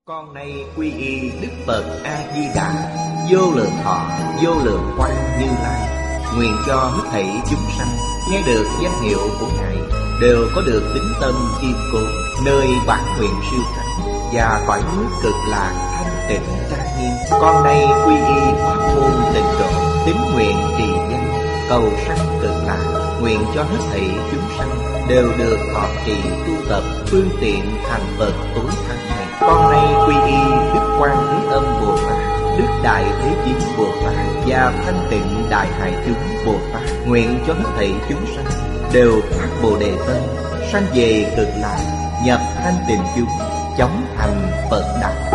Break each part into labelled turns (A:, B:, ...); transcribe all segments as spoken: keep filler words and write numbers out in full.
A: Con nay quy y Đức Phật A-di-đà, vô lượng thọ, vô lượng quang Như Lai. Nguyện cho hết thảy chúng sanh nghe được danh hiệu của Ngài đều có được tín tâm kiên cố, nơi bản nguyện siêu thắng và cõi nước cực lạc thanh tịnh trang nghiêm. Con nay quy y pháp môn tịnh độ, tín nguyện trì danh, cầu sanh cực lạc. Nguyện cho hết thảy chúng sanh đều được thọ trì tu tập phương tiện thành Phật tối thắng này. Con nay quy y Đức Quan Thế Âm Bồ Tát, Đức Đại Thế Chí Bồ Tát và Thanh Tịnh Đại Hải Chúng Bồ Tát. Nguyện cho hết thảy chúng sanh đều phát Bồ Đề tâm, sanh về cực lạc, nhập thanh tịnh chúng, chóng thành Phật đạo.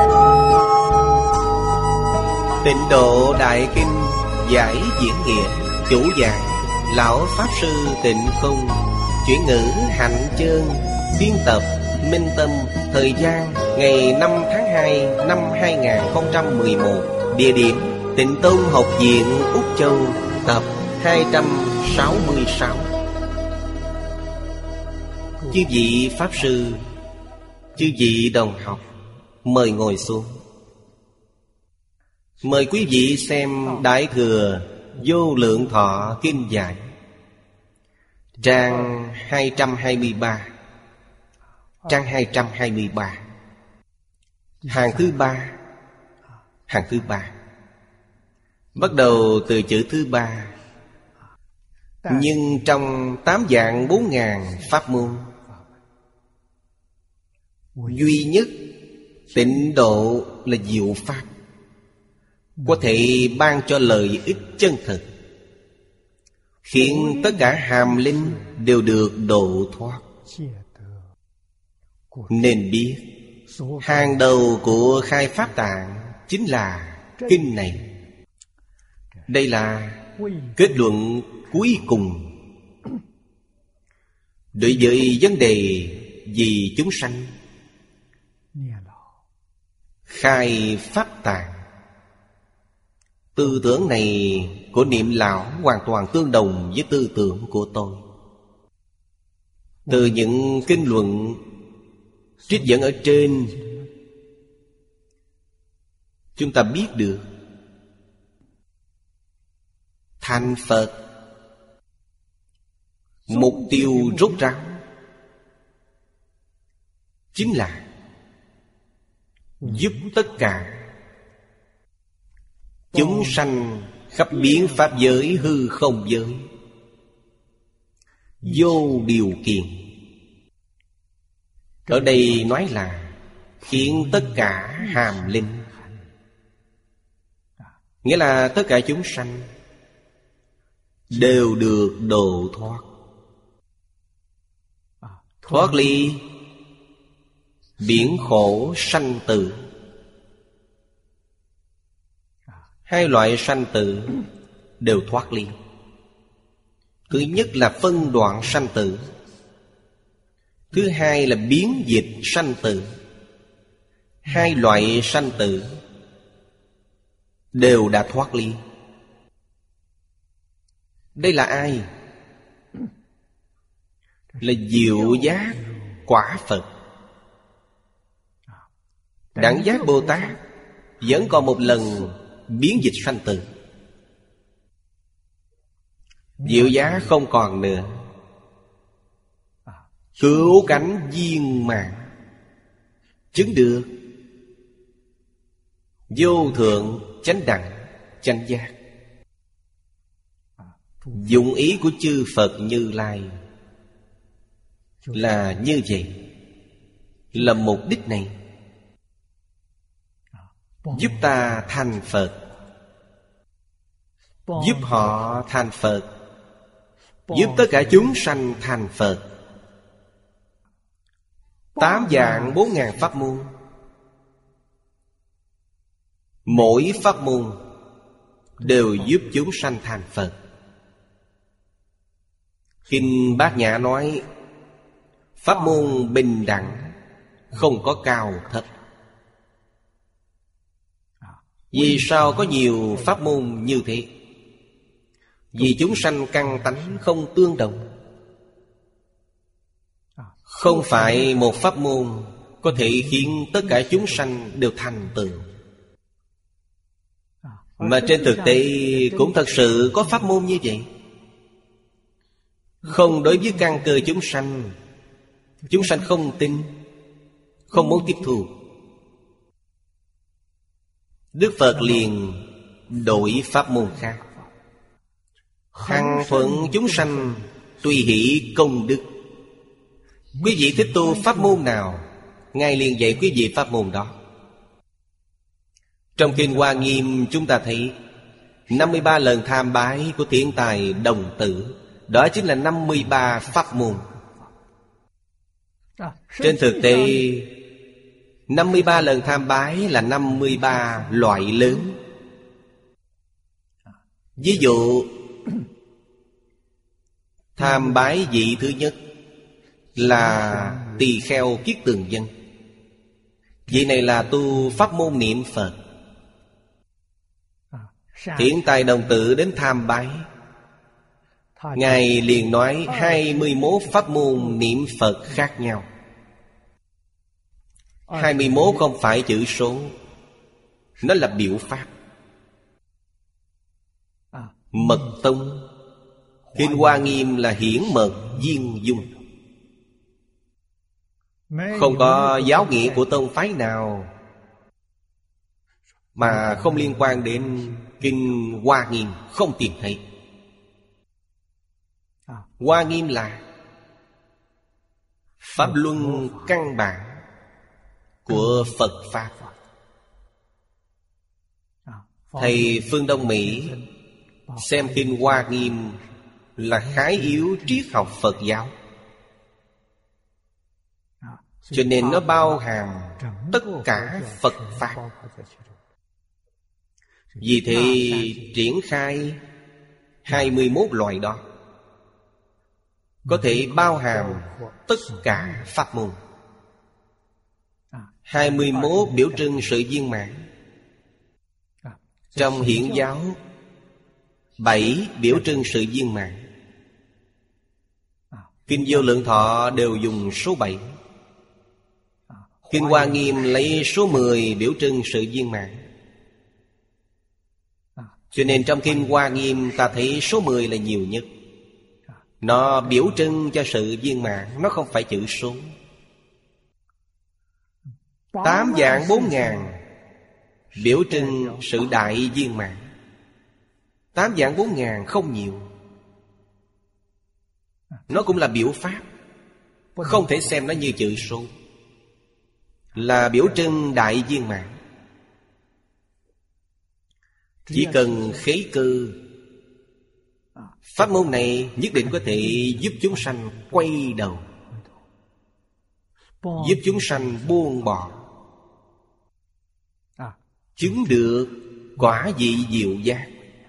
A: Tịnh Độ Đại Kinh giải diễn nghĩa. Chủ giảng Lão Pháp Sư Tịnh Không. Chuyển ngữ Hạnh Chơn. Biên tập Minh Tâm. Thời gian ngày năm tháng hai năm hai nghìn không trăm mười một. Địa điểm Tịnh Tông Học viện Úc Châu. Tập hai trăm sáu mươi sáu. Chư vị Pháp Sư, chư vị đồng học, mời ngồi xuống. Mời quý vị xem Đại Thừa Vô Lượng Thọ Kinh Giải, trang hai trăm hai mươi ba. Trang hai trăm hai mươi ba, hàng thứ ba. Hàng thứ ba bắt đầu từ chữ thứ ba. Nhưng trong tám vạn bốn ngàn pháp môn, duy nhất tịnh độ là diệu pháp, có thể ban cho lợi ích chân thực, khiến tất cả hàm linh đều được độ thoát. Nên biết hàng đầu của khai pháp tạng chính là kinh này. Đây là kết luận cuối cùng đối với vấn đề vì chúng sanh. Khai pháp tạng, tư tưởng này của Niệm Lão hoàn toàn tương đồng với tư tưởng của tôi. Từ những kinh luận trích dẫn ở trên, chúng ta biết được thành Phật, mục tiêu rốt ráo chính là giúp tất cả chúng sanh khắp biến pháp giới hư không giới vô điều kiện. Ở đây nói là khiến tất cả hàm linh, nghĩa là tất cả chúng sanh đều được độ thoát, thoát ly biển khổ sanh tử. Hai loại sanh tử đều thoát ly. Thứ nhất là phân đoạn sanh tử, thứ hai là biến dịch sanh tử. Hai loại sanh tử đều đã thoát ly. Đây là ai? Là diệu giác quả Phật. Đẳng giác Bồ Tát vẫn còn một lần biến dịch sanh tử. Diệu giác không còn nữa, cứu cánh viên mãn, chứng được vô thượng chánh đẳng chánh giác. Dụng ý của chư Phật Như Lai là như vậy, là mục đích này, giúp ta thành Phật, giúp họ thành Phật, giúp tất cả chúng sanh thành Phật. Tám vạn bốn ngàn pháp môn, mỗi pháp môn đều giúp chúng sanh thành Phật. Kinh Bát Nhã nói pháp môn bình đẳng, không có cao thấp. Vì sao có nhiều pháp môn như thế? Vì chúng sanh căn tánh không tương đồng. Không phải một pháp môn có thể khiến tất cả chúng sanh đều thành tựu. Mà trên thực tế cũng thật sự có pháp môn như vậy. Không đối với căn cơ chúng sanh, chúng sanh không tin, không muốn tiếp thu, Đức Phật liền đổi pháp môn khác. Hằng thuận chúng sanh, tùy hỷ công đức. Quý vị thích tu pháp môn nào, Ngài liền dạy quý vị pháp môn đó. Trong Kinh Hoa Nghiêm chúng ta thấy năm mươi ba lần tham bái của Thiện Tài Đồng Tử, đó chính là năm mươi ba pháp môn. Trên thực tế năm mươi ba lần tham bái là năm mươi ba loại lớn. Ví dụ tham bái vị thứ nhất là Tỳ Kheo Kiết Tường Dân. Vị này là tu pháp môn niệm Phật. Thiện Tài Đồng Tử đến tham bái, Ngài liền nói hai mươi mốt pháp môn niệm Phật khác nhau. Hai mươi mốt không phải chữ số, nó là biểu pháp. Mật tông, Kinh Hoa Nghiêm là hiển mật viên dung. Không có giáo nghĩa của tông phái nào mà không liên quan đến Kinh Hoa Nghiêm, không tìm thấy. Hoa Nghiêm là pháp luân căn bản của Phật Pháp. Thầy phương Đông Mỹ xem Kinh Hoa Nghiêm là khái yếu triết học Phật giáo, cho nên nó bao hàm tất cả Phật Pháp. Vì thế triển khai hai mươi mốt loại đó, có thể bao hàm tất cả pháp môn. Hai mươi mốt biểu trưng sự viên mãn. Trong Hiển giáo, bảy biểu trưng sự viên mãn. Kinh Vô Lượng Thọ đều dùng số bảy. Kinh Hoa Nghiêm lấy số mười biểu trưng sự viên mãn. Cho nên trong Kinh Hoa Nghiêm ta thấy số mười là nhiều nhất. Nó biểu trưng cho sự viên mãn, nó không phải chữ số. Tám vạn bốn ngàn biểu trưng sự đại viên mãn. Tám vạn bốn ngàn không nhiều, nó cũng là biểu pháp, không thể xem nó như chữ số. Là biểu trưng đại viên mãn. Chỉ cần khế cơ, pháp môn này nhất định có thể giúp chúng sanh quay đầu, giúp chúng sanh buông bỏ, chứng được quả vị diệu giác.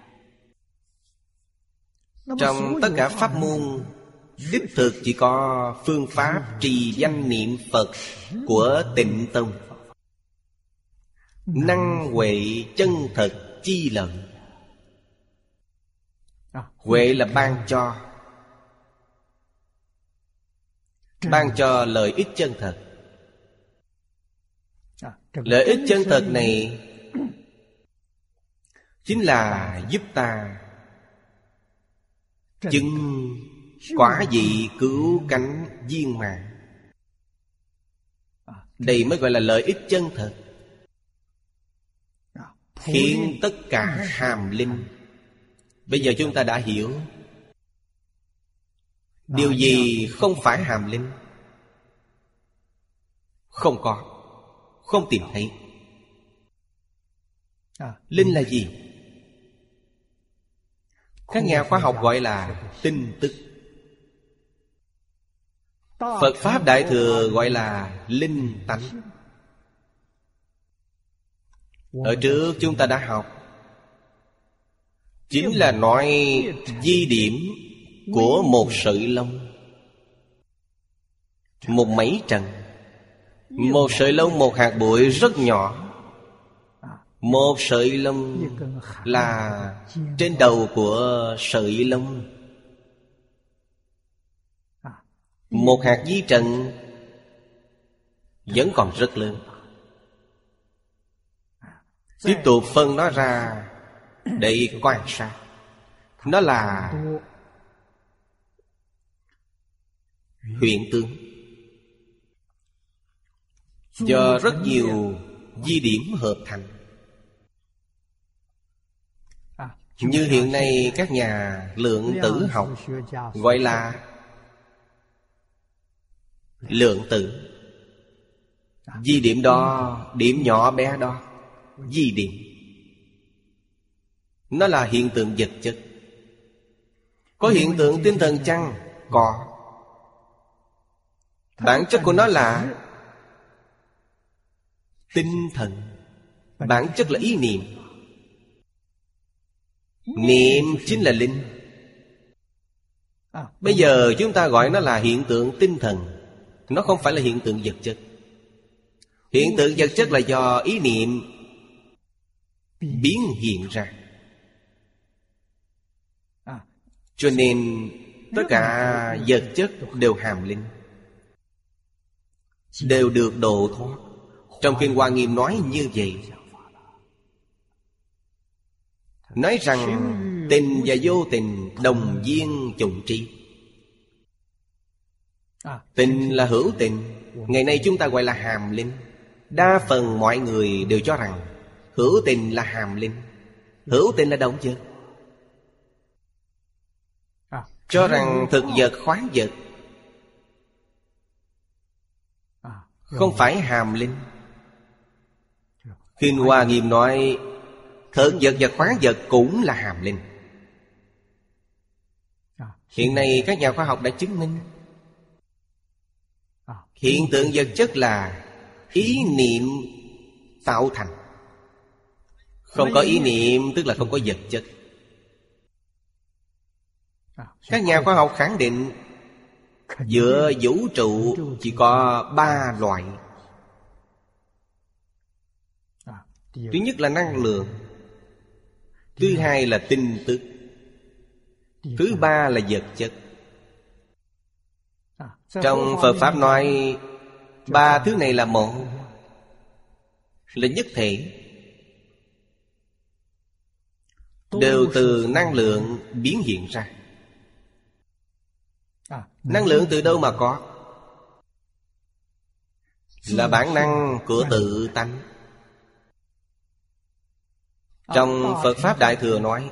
A: Trong tất cả pháp môn, đích thực chỉ có phương pháp trì danh niệm Phật của Tịnh Tông. Năng huệ chân thật chi lợi. Huệ là ban cho, ban cho lợi ích chân thật. Lợi ích chân thật này chính là giúp ta chứng quả vị cứu cánh viên mãn. Đây mới gọi là lợi ích chân thật, khiến tất cả hàm linh. Bây giờ chúng ta đã hiểu điều gì không phải hàm linh. Không có, không tìm thấy. Linh là gì? Các nhà khoa học gọi là tin tức. Phật Pháp Đại Thừa gọi là linh tánh. Ở trước chúng ta đã học, chính là nói di điểm của một sợi lông, một mẩy trần. Một sợi lông, một hạt bụi rất nhỏ. Một sợi lông là trên đầu của sợi lông. Một hạt di trần vẫn còn rất lớn. Tiếp tục phân nó ra để quan sát. Nó là hiện tượng, do rất nhiều di điểm hợp thành. Như hiện nay các nhà lượng tử học gọi là lượng tử. Di điểm đó, điểm nhỏ bé đó, di điểm. Nó là hiện tượng vật chất. Có hiện tượng tinh thần chăng? Có. Bản chất của nó là tinh thần. Bản chất là ý niệm. Niệm chính là linh. Bây giờ chúng ta gọi nó là hiện tượng tinh thần. Nó không phải là hiện tượng vật chất. Hiện tượng vật chất là do ý niệm biến hiện ra. Cho nên tất cả vật chất đều hàm linh, đều được độ thoát. Trong Kinh Hoa Nghiêm nói như vậy, nói rằng tình và vô tình đồng viên chủng trí. Tình là hữu tình, ngày nay chúng ta gọi là hàm linh. Đa phần mọi người đều cho rằng hữu tình là hàm linh, hữu tình là động vật. Cho rằng thực vật, khoáng vật không phải hàm linh. Kinh Hoa Nghiêm nói thực vật và khoáng vật cũng là hàm linh. Hiện nay các nhà khoa học đã chứng minh hiện tượng vật chất là ý niệm tạo thành. Không có ý niệm tức là không có vật chất. Các nhà khoa học khẳng định giữa vũ trụ chỉ có ba loại. Thứ nhất là năng lượng, thứ hai là tinh tức, thứ ba là vật chất. Trong Phật Pháp nói ba thứ này là một, là nhất thể, đều từ năng lượng biến hiện ra. Năng lượng từ đâu mà có? Là bản năng của tự tánh. Trong Phật Pháp Đại Thừa nói,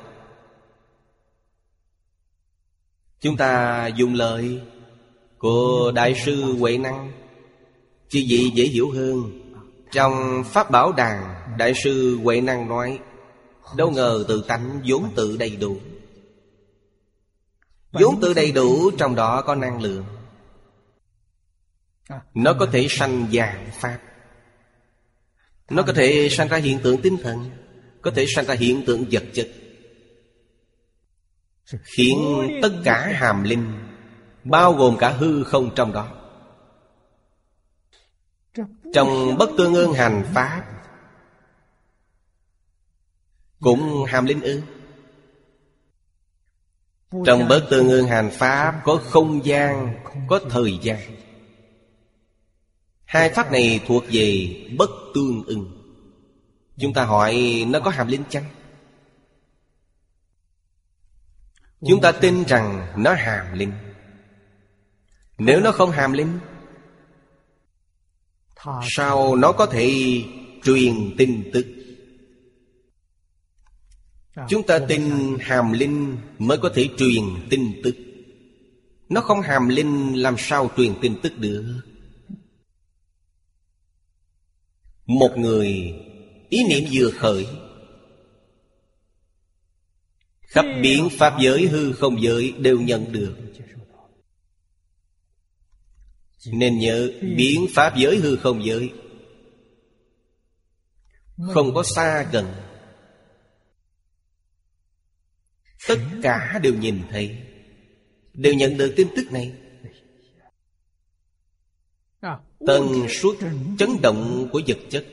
A: chúng ta dùng lời của Đại sư Huệ Năng, chứ gì dễ hiểu hơn. Trong Pháp Bảo Đàn, Đại sư Huệ Năng nói, đâu ngờ tự tánh vốn tự đầy đủ. Vốn tự đầy đủ, trong đó có năng lượng. Nó có thể sanh vạn pháp. Nó có thể sanh ra hiện tượng tinh thần, có thể sanh ra hiện tượng vật chất, khiến tất cả hàm linh, bao gồm cả hư không trong đó. Trong Bất Tương Ưng Hành Pháp cũng hàm linh ư? Trong Bất Tương Ưng Hành Pháp có không gian, có thời gian. Hai pháp này thuộc về bất tương ưng. Chúng ta hỏi nó có hàm linh chăng? Chúng ta tin rằng nó hàm linh. Nếu nó không hàm linh, sao nó có thể truyền tin tức? Chúng ta tin hàm linh mới có thể truyền tin tức. Nó không hàm linh làm sao truyền tin tức được? Một người ý niệm vừa khởi, khắp biến pháp giới hư không giới đều nhận được. Nên nhớ biến pháp giới hư không giới không có xa gần, tất cả đều nhìn thấy, đều nhận được tin tức này. Tần suất chấn động của vật chất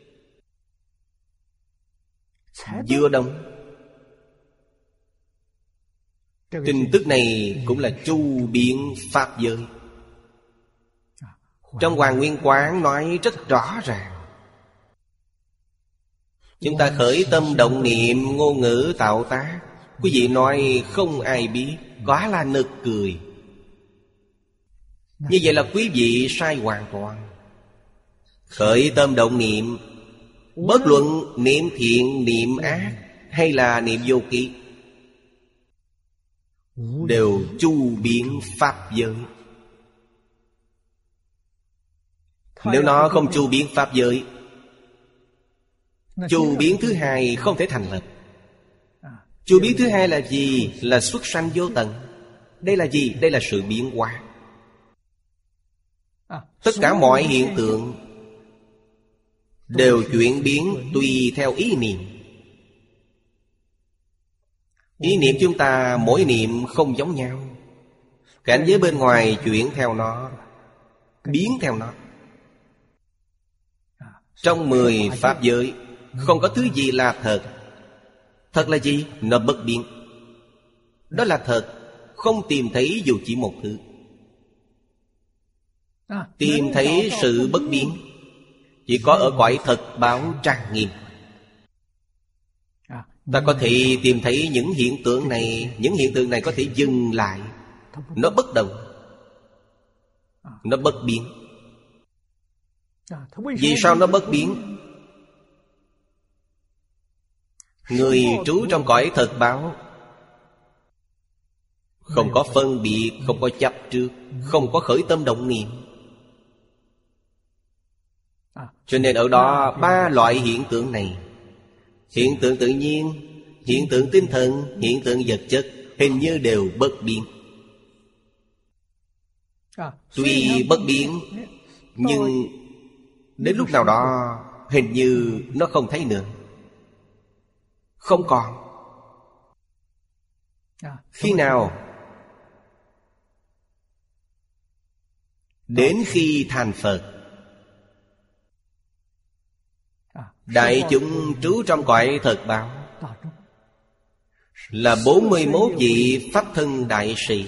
A: vừa động, tin tức này cũng là chu biến pháp giới. Trong Hoàng Nguyên Quán nói rất rõ ràng. Chúng ta khởi tâm động niệm, ngôn ngữ tạo tác, quý vị nói không ai biết, quá là nực cười. Như vậy là quý vị sai hoàn toàn. Khởi tâm động niệm, bất luận niệm thiện, niệm ác hay là niệm vô ký, đều chu biến pháp giới. Nếu nó không chu biến pháp giới, chu biến thứ hai không thể thành lập. Chu biến thứ hai là gì? Là xuất sanh vô tận. Đây là gì? Đây là sự biến hóa. Tất cả mọi hiện tượng đều chuyển biến tùy theo ý niệm. Ý niệm chúng ta mỗi niệm không giống nhau. Cảnh giới bên ngoài chuyển theo nó, biến theo nó. Trong mười pháp giới không có thứ gì là thật. Thật là gì? Nó bất biến. Đó là thật. Không tìm thấy dù chỉ một thứ. Tìm thấy sự bất biến chỉ có ở cõi thật báo trang nghiêm. Ta có thể tìm thấy những hiện tượng này. Những hiện tượng này có thể dừng lại. Nó bất động, nó bất biến. Vì sao nó bất biến? Người trú trong cõi thật báo không có phân biệt, không có chấp trước, không có khởi tâm động niệm. Cho nên ở đó ba loại hiện tượng này: hiện tượng tự nhiên, hiện tượng tinh thần, hiện tượng vật chất, hình như đều bất biến. Tuy bất biến, nhưng đến lúc nào đó hình như nó không thấy nữa, không còn. Khi nào? Đến khi thành Phật. Đại chúng trú trong cõi thật báo là bốn mươi mốt vị pháp thân đại sĩ.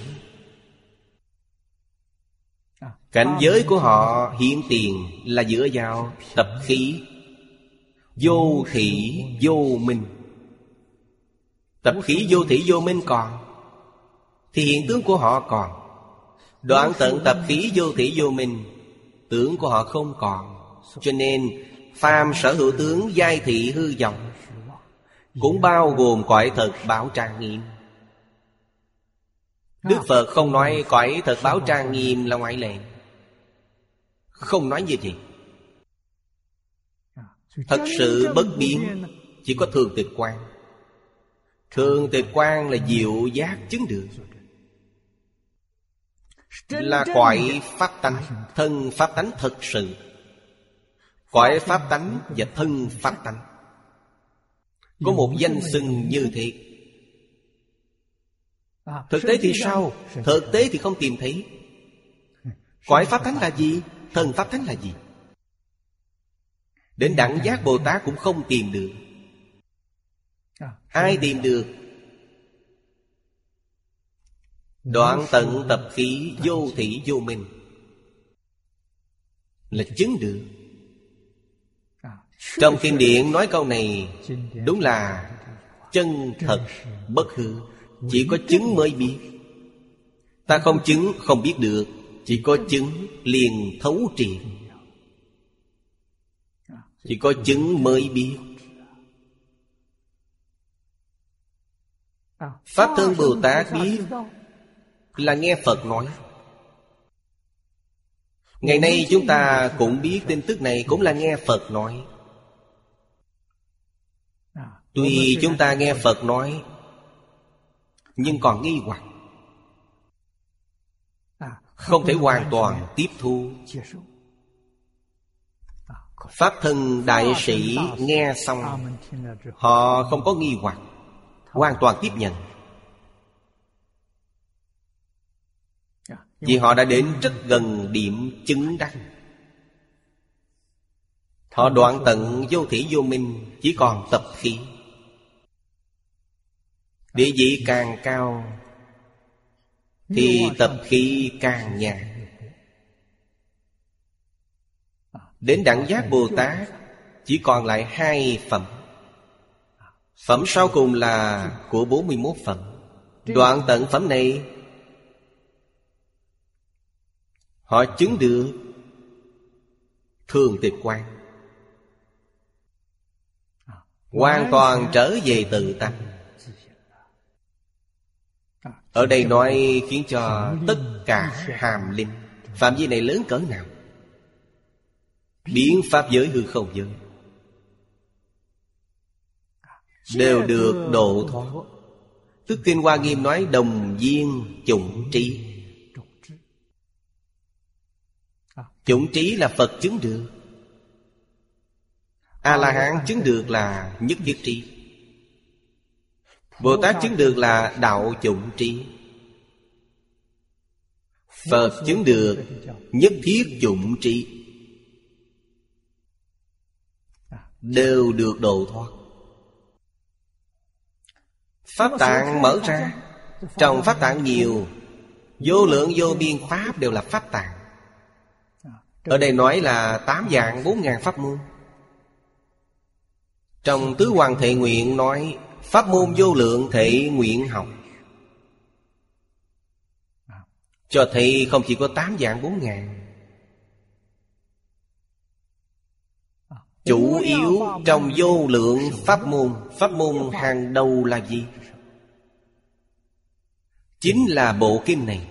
A: Cảnh giới của họ hiện tiền là dựa vào tập khí vô thỉ vô minh. Tập khí vô thỉ vô minh còn, thì hiện tướng của họ còn. Đoạn tận tập khí vô thỉ vô minh, tướng của họ không còn. Cho nên phàm sở hữu tướng giai thị hư vọng, cũng bao gồm cõi thật báo trang nghiêm. Đức Phật không nói cõi thật báo trang nghiêm là ngoại lệ, không nói như vậy. Thật sự bất biến chỉ có thường tịch quan. Thường tịch quan là diệu giác chứng được, là cõi pháp tánh, thân pháp tánh thật sự. Cõi pháp tánh và thân pháp tánh có một danh xưng như thế. Thực tế thì sao? Thực tế thì không tìm thấy. Cõi pháp tánh là gì? Thân pháp tánh là gì? Đến đẳng giác Bồ Tát cũng không tìm được. Ai tìm được? Đoạn tận tập khí vô thỉ vô minh là chứng được. Trong kinh điển nói câu này đúng là chân thật bất hư. Chỉ có chứng mới biết. Ta không chứng không biết được. Chỉ có chứng liền thấu triệt. Chỉ có chứng mới biết. Pháp thân Bồ Tát biết là nghe Phật nói. Ngày nay chúng ta cũng biết tin tức này, cũng là nghe Phật nói. Tuy chúng ta nghe Phật nói, nhưng còn nghi hoặc, không thể hoàn toàn tiếp thu. Pháp thân đại sĩ nghe xong, họ không có nghi hoặc, hoàn toàn tiếp nhận. Vì họ đã đến rất gần điểm chứng đắc. Họ đoạn tận vô thỉ vô minh, chỉ còn tập khí. Địa vị càng cao thì tập khí càng nhạt. Đến Đẳng Giác Bồ Tát chỉ còn lại hai phẩm. Phẩm sau cùng là của bốn mươi mốt phẩm. Đoạn tận phẩm này họ chứng được thường tịch quan, hoàn toàn trở về tự tánh. Ở đây nói khiến cho tất cả hàm linh. Phạm vi này lớn cỡ nào? Biến pháp giới hư không giới đều được độ thoát. Tức Kinh Hoa Nghiêm nói đồng viên chủng trí. Chủng trí là Phật chứng được, A-la-hán chứng được là nhất thiết trí, Bồ Tát chứng được là đạo chủng trí, Phật chứng được nhất thiết chủng trí, đều được độ thoát. Pháp tạng mở ra. Trong pháp tạng nhiều, vô lượng vô biên pháp đều là pháp tạng. Ở đây nói là tám vạn bốn ngàn pháp môn. Trong Tứ Hoàng Thệ Nguyện nói pháp môn vô lượng thệ nguyện học, cho thấy không chỉ có tám vạn bốn ngàn. Chủ yếu trong vô lượng pháp môn, pháp môn hàng đầu là gì? Chính là bộ kinh này.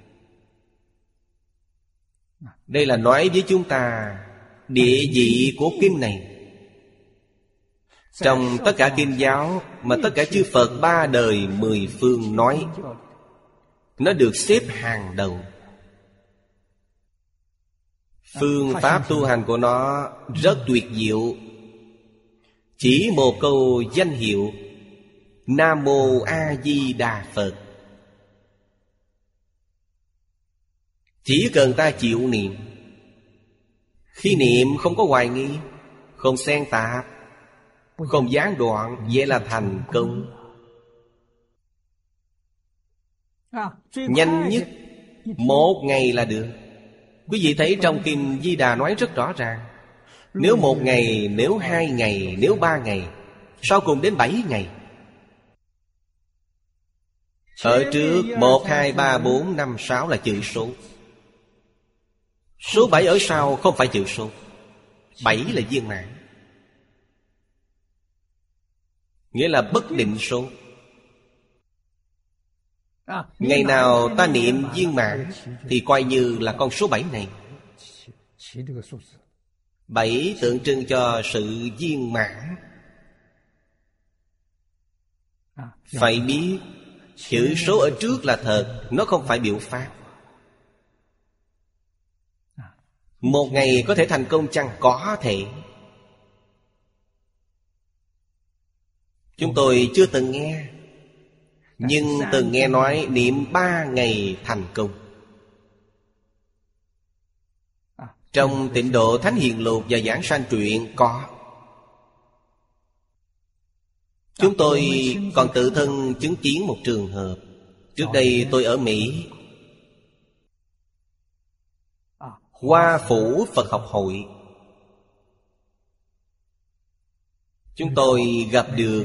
A: Đây là nói với chúng ta địa vị của kinh này. Trong tất cả kinh giáo mà tất cả chư Phật ba đời mười phương nói, nó được xếp hàng đầu. Phương pháp tu hành của nó rất tuyệt diệu. Chỉ một câu danh hiệu Nam Mô A Di Đà Phật, chỉ cần ta chịu niệm, khi niệm không có hoài nghi, không xen tạp, không gián đoạn, vậy là thành công. Nhanh nhất một ngày là được. Quý vị thấy trong Kinh Di Đà nói rất rõ ràng. Nếu một ngày, nếu hai ngày, nếu ba ngày, sau cùng đến bảy ngày. Ở trước một, hai, ba, bốn, năm, sáu là chữ số. Số bảy ở sau không phải chữ số. Bảy là viên mãn, nghĩa là bất định số. Ngày nào ta niệm viên mãn thì coi như là con số bảy này. Bảy tượng trưng cho sự viên mãn. Phải biết chữ số ở trước là thật, nó không phải biểu pháp. Một ngày có thể thành công chăng? Có thể. Chúng tôi chưa từng nghe, nhưng từng nghe nói niệm ba ngày thành công. Trong Tịnh Độ Thánh Hiền Lục và Giảng Sanh Truyện có. Chúng tôi còn tự thân chứng kiến một trường hợp. Trước đây tôi ở Mỹ, Hoa Phủ Phật học hội, chúng tôi gặp được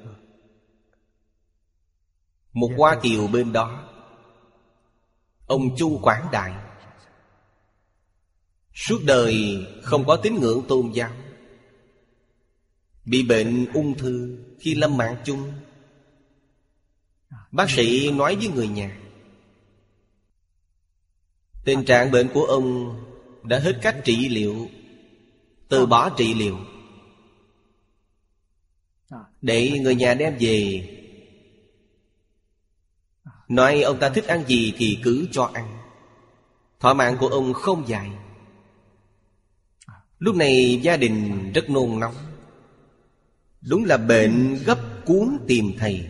A: một Hoa Kiều bên đó, ông Chu Quảng Đại. Suốt đời không có tín ngưỡng tôn giáo, bị bệnh ung thư. Khi lâm mạng chung, bác sĩ nói với người nhà, tình trạng bệnh của ông đã hết cách trị liệu, từ bỏ trị liệu, để người nhà đem về, nói ông ta thích ăn gì thì cứ cho ăn. Thọ mạng của ông không dài. Lúc này gia đình rất nôn nóng, đúng là bệnh gấp cuốn tìm thầy,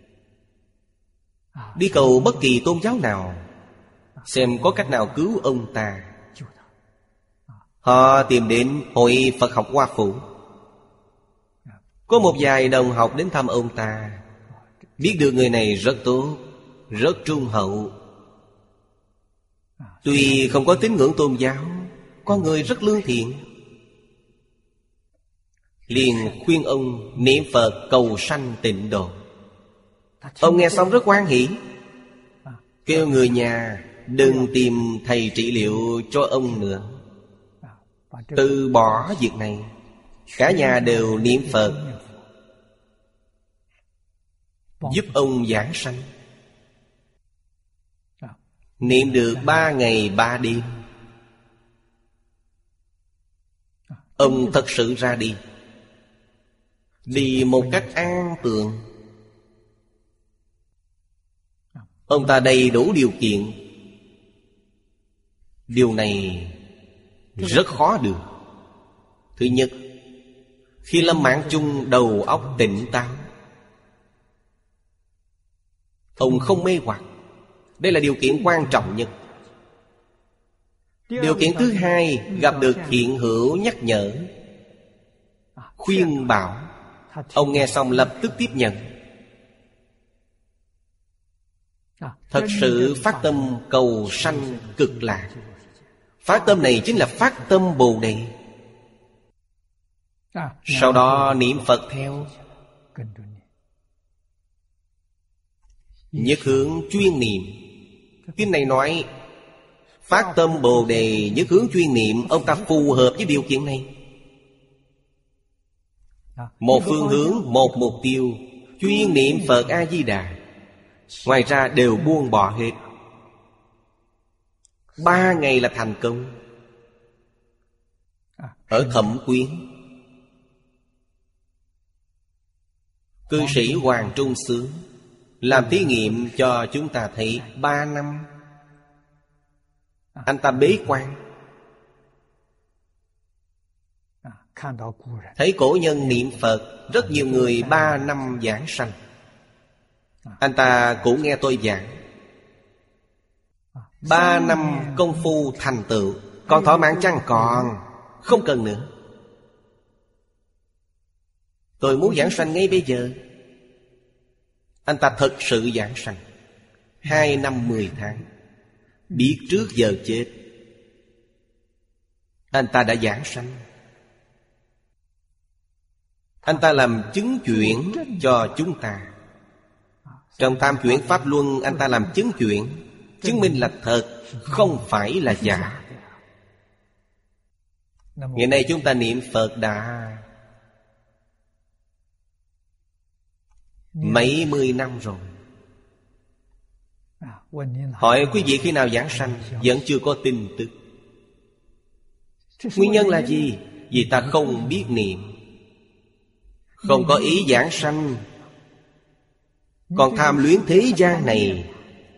A: đi cầu bất kỳ tôn giáo nào, xem có cách nào cứu ông ta. Họ tìm đến Hội Phật học Hoa Phủ. Có một vài đồng học đến thăm ông ta, biết được người này rất tốt, rất trung hậu. Tuy không có tín ngưỡng tôn giáo, con người rất lương thiện. liền khuyên ông niệm Phật cầu sanh tịnh độ. Ông nghe xong rất hoan hỉ, kêu người nhà đừng tìm thầy trị liệu cho ông nữa, từ bỏ việc này. Cả nhà đều niệm Phật, giúp ông giảng sanh. Niệm được ba ngày ba đêm, ông thật sự ra đi. Đi một cách an tường. Ông ta đầy đủ điều kiện. Điều này rất khó được. Thứ nhất, khi lâm mạng chung đầu óc tỉnh táo, ông không mê hoặc. Đây là điều kiện quan trọng nhất. Điều kiện thứ hai, gặp được hiện hữu nhắc nhở, khuyên bảo. Ông nghe xong lập tức tiếp nhận. Thật sự phát tâm cầu sanh cực lạc. Phát tâm này chính là phát tâm Bồ Đề. Sau đó niệm Phật theo, nhất hướng chuyên niệm. Kinh này nói phát tâm Bồ Đề nhất hướng chuyên niệm. Ông ta phù hợp với điều kiện này. Một phương hướng, một mục tiêu, chuyên niệm Phật A-di-đà. Ngoài ra đều buông bỏ hết. Ba ngày là thành công. Ở Thẩm Quyến, cư sĩ Hoàng Trung Xướng làm thí nghiệm cho chúng ta thấy. Ba năm anh ta bế quan, thấy cổ nhân niệm Phật, rất nhiều người ba năm giảng sanh. Anh ta cũng nghe tôi giảng. Ba năm công phu thành tựu. Còn thỏa mãn chăng? Còn không cần nữa. Tôi muốn giảng sanh ngay bây giờ. Anh ta thật sự giảng sanh. Hai năm mười tháng, biết trước giờ chết, anh ta đã giảng sanh. Anh ta làm chứng chuyển cho chúng ta. Trong Tam Chuyển Pháp Luân, anh ta làm chứng chuyển, chứng minh là thật, không phải là giả. Ngày nay chúng ta niệm Phật đã mấy mươi năm rồi. Hỏi quý vị khi nào giảng sanh, vẫn chưa có tin tức. Nguyên nhân là gì? Vì ta không biết niệm, không có ý giảng sanh, còn tham luyến thế gian này.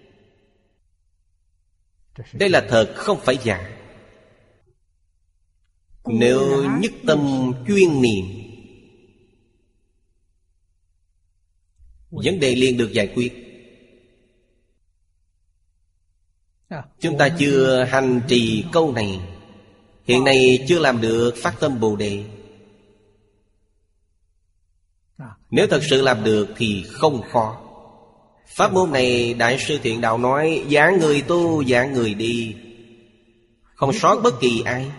A: Đây là thật, không phải giả. Nếu nhất tâm chuyên niệm, vấn đề liền được giải quyết. Chúng ta chưa hành trì câu này, hiện nay chưa làm được phát tâm Bồ Đề. Nếu thật sự làm được thì không khó. Pháp môn này Đại sư Thiện Đạo nói giảng người tu, giảng người đi, không sót bất kỳ ai.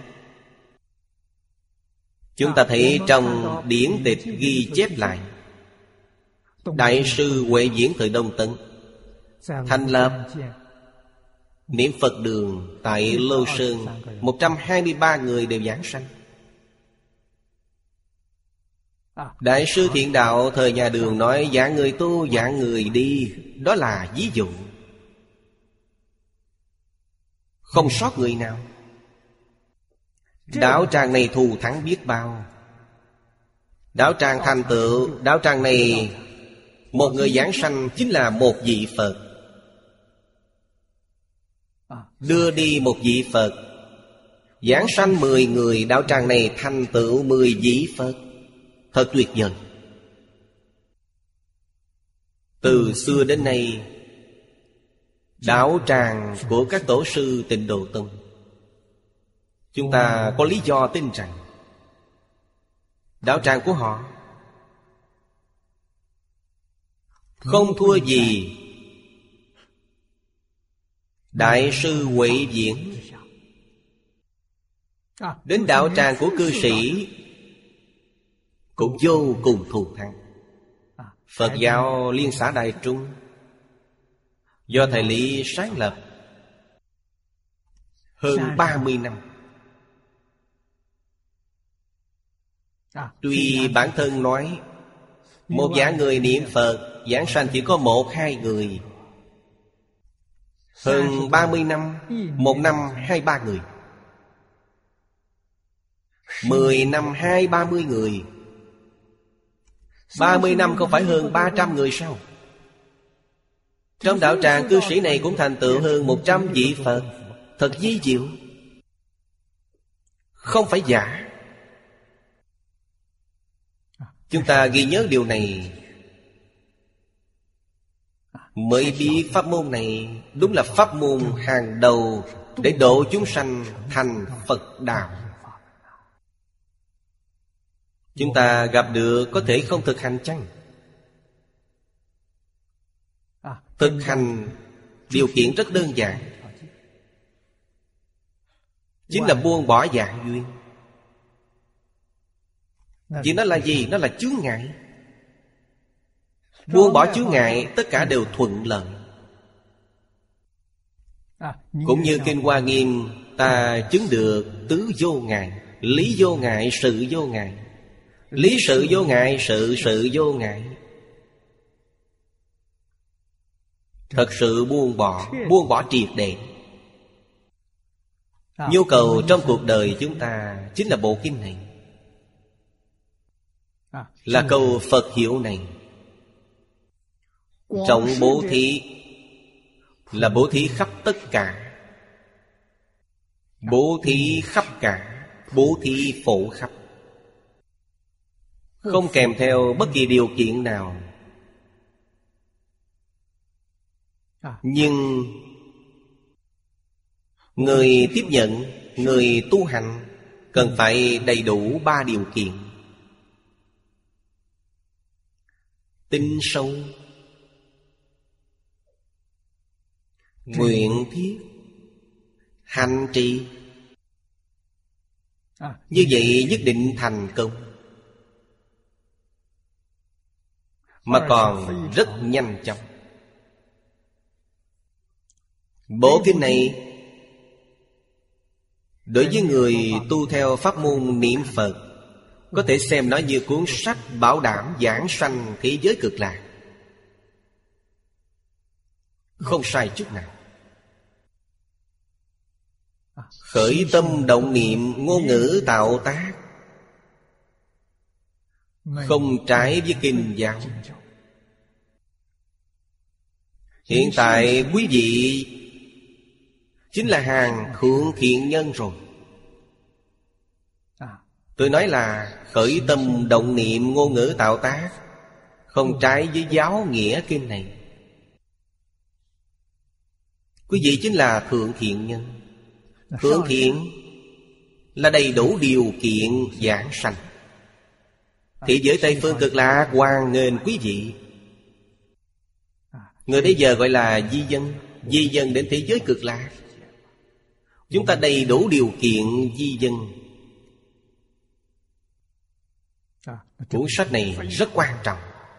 A: Chúng ta thấy trong điển tịch ghi chép lại, Đại sư Huệ Diễn thời Đông Tấn thành lập niệm Phật đường tại Lô Sơn, một trăm hai mươi ba người đều giảng sanh. Đại sư Thiện Đạo thời nhà Đường nói giảng người tu, giảng người đi. Đó là ví dụ, không sót người nào. Đạo tràng này thù thắng biết bao. Đạo tràng thành tựu. Đạo tràng này một người giảng sanh chính là một vị Phật. Đưa đi một vị Phật, giảng sanh mười người. Đạo tràng này thành tựu mười vị Phật. Thật tuyệt vời. Từ xưa đến nay, đạo tràng của các tổ sư Tịnh Độ Tông, chúng ta có lý do tin rằng đạo tràng của họ không thua gì Đại sư Huệ Diễn. Đến đạo tràng của cư sĩ cũng vô cùng thù thắng. Phật giáo Liên xã Đài Trung do thầy Lý sáng lập hơn ba mươi năm. Tuy bản thân nói một dạng người niệm Phật giảng sanh chỉ có một hai người, hơn ba mươi năm, một năm hai ba người, mười năm hai ba mươi người, ba mươi năm không phải hơn ba trăm người sao? Trong đạo tràng cư sĩ này cũng thành tựu hơn một trăm vị Phật. Thật vi diệu, không phải giả. Chúng ta ghi nhớ điều này mới biết pháp môn này đúng là pháp môn hàng đầu để độ chúng sanh thành Phật đạo. Chúng ta gặp được có thể không thực hành chăng? Thực hành điều kiện rất đơn giản, chính là buông bỏ dạng duyên. Vì nó là gì? Nó là chướng ngại. Buông bỏ chướng ngại, tất cả đều thuận lợi. Cũng như Kinh Hoa Nghiêm, ta chứng được tứ vô ngại, lý vô ngại, sự vô ngại. Lý sự vô ngại, sự sự vô ngại. Thật sự buông bỏ, buông bỏ triệt để. Nhu cầu trong cuộc đời chúng ta chính là bộ kinh này, là câu Phật hiệu này. Trọng bố thí là bố thí khắp tất cả, bố thí khắp cả, bố thí phổ khắp, không kèm theo bất kỳ điều kiện nào. Nhưng người tiếp nhận, người tu hành cần phải đầy đủ ba điều kiện: tin sâu, nguyện thiết, hành trì. Như vậy nhất định thành công, mà còn rất nhanh chóng. Bộ kinh này đối với người tu theo pháp môn niệm Phật, có thể xem nó như cuốn sách bảo đảm giảng sanh thế giới cực lạc, không sai chút nào. Khởi tâm động niệm, ngôn ngữ tạo tác, không trái với kinh giáo. Hiện tại quý vị chính là hàng thượng thiện nhân rồi. Tôi nói là khởi tâm động niệm, ngôn ngữ tạo tác, không trái với giáo nghĩa kinh này. Quý vị chính là thượng thiện nhân. Thượng thiện là đầy đủ điều kiện giảng sanh. Thế giới Tây Phương Cực Lạc hoan nghênh quý vị. Người bây giờ gọi là di dân, di dân đến thế giới Cực Lạc. Chúng ta đầy đủ điều kiện di dân. Cuốn sách này rất quan trọng.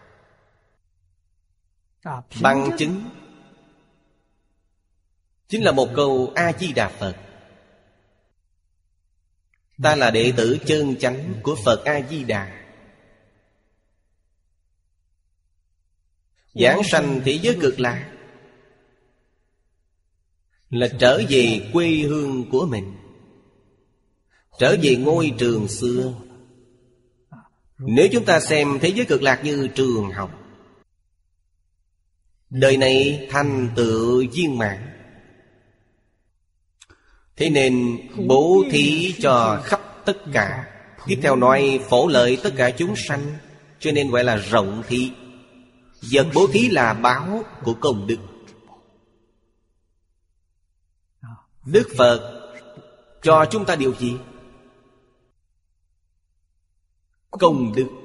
A: Bằng chứng chính là một câu A-di-đà Phật. Ta là đệ tử chân chánh của Phật A-di-đà, giảng sanh thế giới Cực Lạc là trở về quê hương của mình, trở về ngôi trường xưa. Nếu chúng ta xem thế giới Cực Lạc như trường học, đời này thành tựu viên mãn. Thế nên bố thí cho khắp tất cả. Tiếp theo nói phổ lợi tất cả chúng sanh, cho nên gọi là rộng thí. Vật bố thí là báo của công đức. Đức Phật cho chúng ta điều gì? Công đức.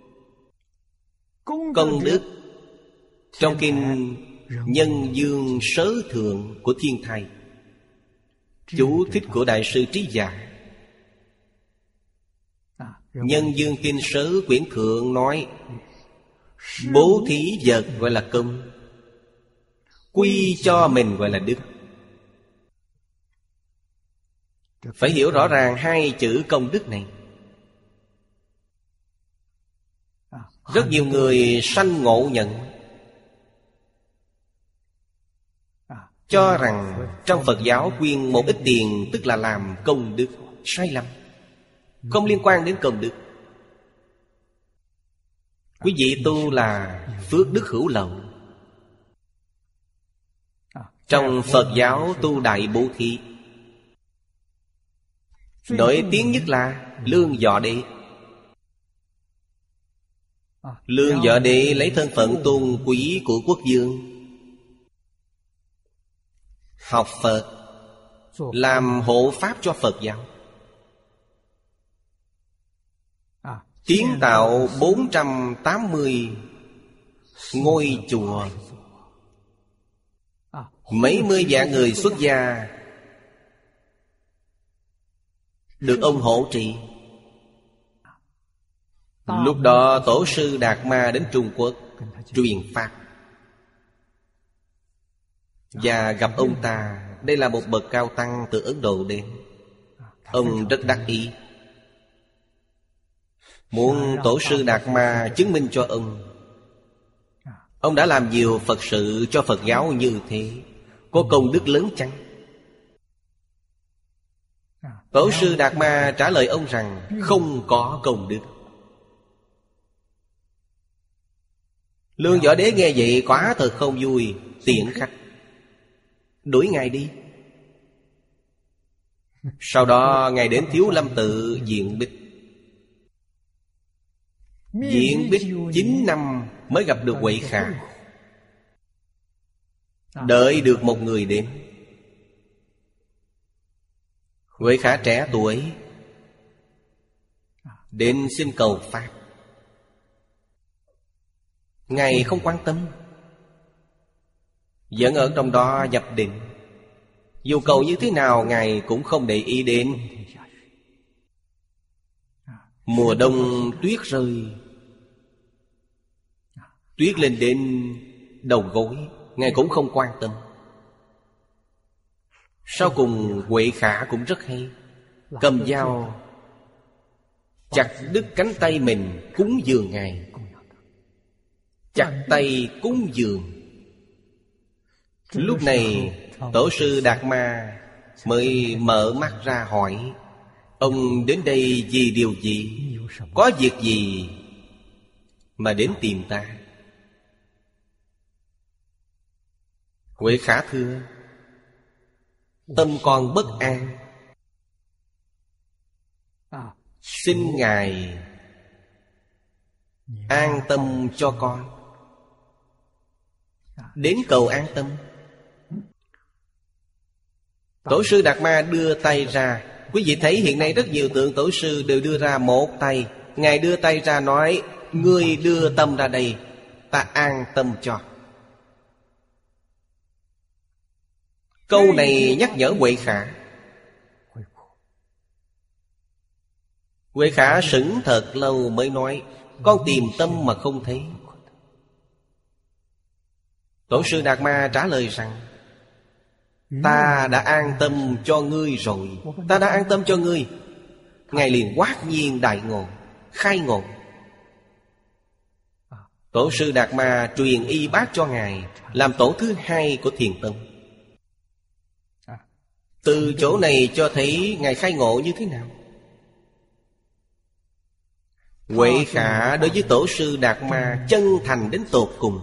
A: Công đức trong kinh Nhân Dương Sớ Thượng của Thiên Thai, chú thích của Đại sư Trí Giả, Nhân Dương Kinh Sớ quyển thượng nói bố thí vật gọi là công, quy cho mình gọi là đức. Phải hiểu rõ ràng hai chữ công đức này. Rất nhiều người sanh ngộ nhận, cho rằng trong Phật giáo quyên một ít tiền tức là làm công đức. Sai lầm. Không liên quan đến công đức. Quý vị tu là phước đức hữu lậu. Trong Phật giáo tu đại bố thí, nổi tiếng nhất là Lương Võ Đế. Lương Võ Đế lấy thân phận tôn quý của quốc vương, học Phật, làm hộ pháp cho Phật giáo, kiến tạo bốn trăm tám mươi ngôi chùa. Mấy mươi vạn người xuất gia được ông hộ trì. Lúc đó Tổ sư Đạt Ma đến Trung Quốc truyền pháp và gặp ông ta. Đây là một bậc cao tăng từ Ấn Độ đến. Ông rất đắc ý, muốn Tổ sư Đạt Ma chứng minh cho ông ông đã làm nhiều Phật sự cho Phật giáo như thế, có công đức lớn chăng? Tổ sư Đạt Ma trả lời ông rằng không có công đức. Lương Võ Đế nghe vậy quá thật không vui, tiện khách đuổi ngài đi. Sau đó ngài đến Thiếu Lâm Tự diện bích. Diện bích chín năm mới gặp được Huệ Khả. Đợi được một người đến. Huệ Khả trẻ tuổi đến xin cầu pháp. Ngài không quan tâm, vẫn ở trong đó nhập định. Dù cầu như thế nào Ngài cũng không để ý đến. Mùa đông tuyết rơi, tuyết lên đến đầu gối, Ngài cũng không quan tâm. Sau cùng Huệ Khả cũng rất hay, cầm dao chặt đứt cánh tay mình cúng dường Ngài. Chặt tay cúng dường. Lúc này Tổ sư Đạt Ma mới mở mắt ra hỏi: ông đến đây vì điều gì? Có việc gì mà đến tìm ta? Huệ Khả thưa: tâm con bất an, xin Ngài an tâm cho con. Đến cầu an tâm. Tổ sư Đạt Ma đưa tay ra. Quý vị thấy hiện nay rất nhiều tượng tổ sư đều đưa ra một tay. Ngài đưa tay ra nói: ngươi đưa tâm ra đây, ta an tâm cho. Câu này nhắc nhở Huệ Khả. Huệ Khả sững thật lâu mới nói: con tìm tâm mà không thấy. Tổ sư Đạt Ma trả lời rằng: ta đã an tâm cho ngươi rồi. Ta đã an tâm cho ngươi. Ngài liền quát nhiên đại ngộ, khai ngộ. Tổ sư Đạt Ma truyền y bát cho Ngài, làm tổ thứ hai của Thiền Tông. Từ chỗ này cho thấy Ngài khai ngộ như thế nào. Huệ Khả đối với Tổ sư Đạt Ma chân thành đến tột cùng.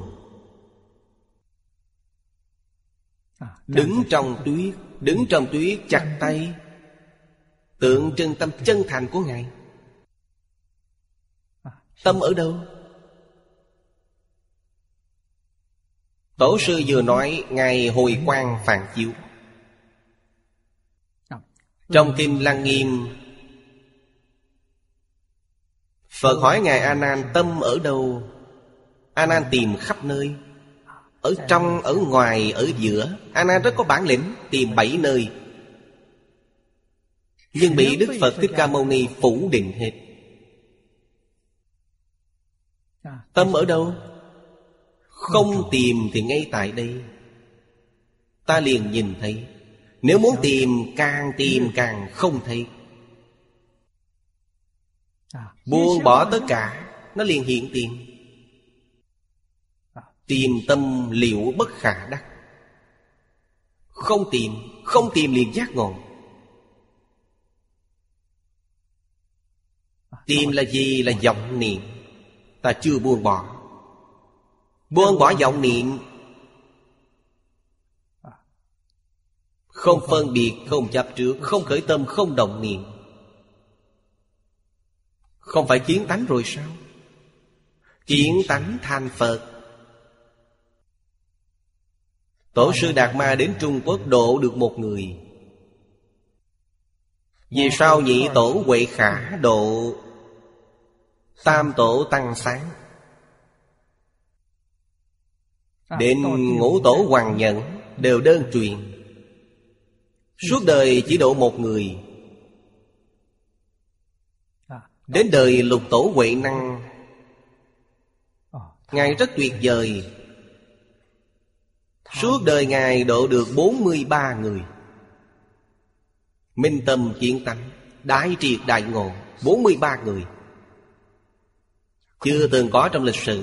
A: Đứng trong tuyết, đứng trong tuyết chặt tay, tượng trưng tâm chân thành của Ngài. Tâm ở đâu? Tổ sư vừa nói Ngài hồi quang phản chiếu. Trong Kinh Lăng Nghiêm, Phật hỏi Ngài A Nan tâm ở đâu? A Nan tìm khắp nơi, ở trong, ở ngoài, ở giữa. A Nan rất có bản lĩnh, tìm bảy nơi, nhưng bị Đức Phật Thích Ca Mâu Ni phủ định hết. Tâm ở đâu? Không tìm thì ngay tại đây ta liền nhìn thấy. Nếu muốn tìm, càng tìm càng không thấy. Buông bỏ tất cả, nó liền hiện tiền. Tìm tâm liệu bất khả đắc. Không tìm, không tìm liền giác ngộ. Tìm là gì? Là vọng niệm. Ta chưa buông bỏ. Buông bỏ vọng niệm, không phân biệt, không chấp trước, không khởi tâm, không động niệm, không phải kiến tánh rồi sao? Kiến tánh thành Phật. Tổ sư Đạt Ma đến Trung Quốc độ được một người. Vì sao nhị tổ Huệ Khả độ tam tổ Tăng Sáng, đến ngũ tổ Hoàng Nhẫn đều đơn truyền, suốt đời chỉ độ một người. Đến đời lục tổ Huệ Năng, Ngài rất tuyệt vời. Suốt đời Ngài độ được bốn mươi ba người. Minh tâm kiến tánh, đại triệt đại ngộ, bốn mươi ba người. Chưa từng có trong lịch sử.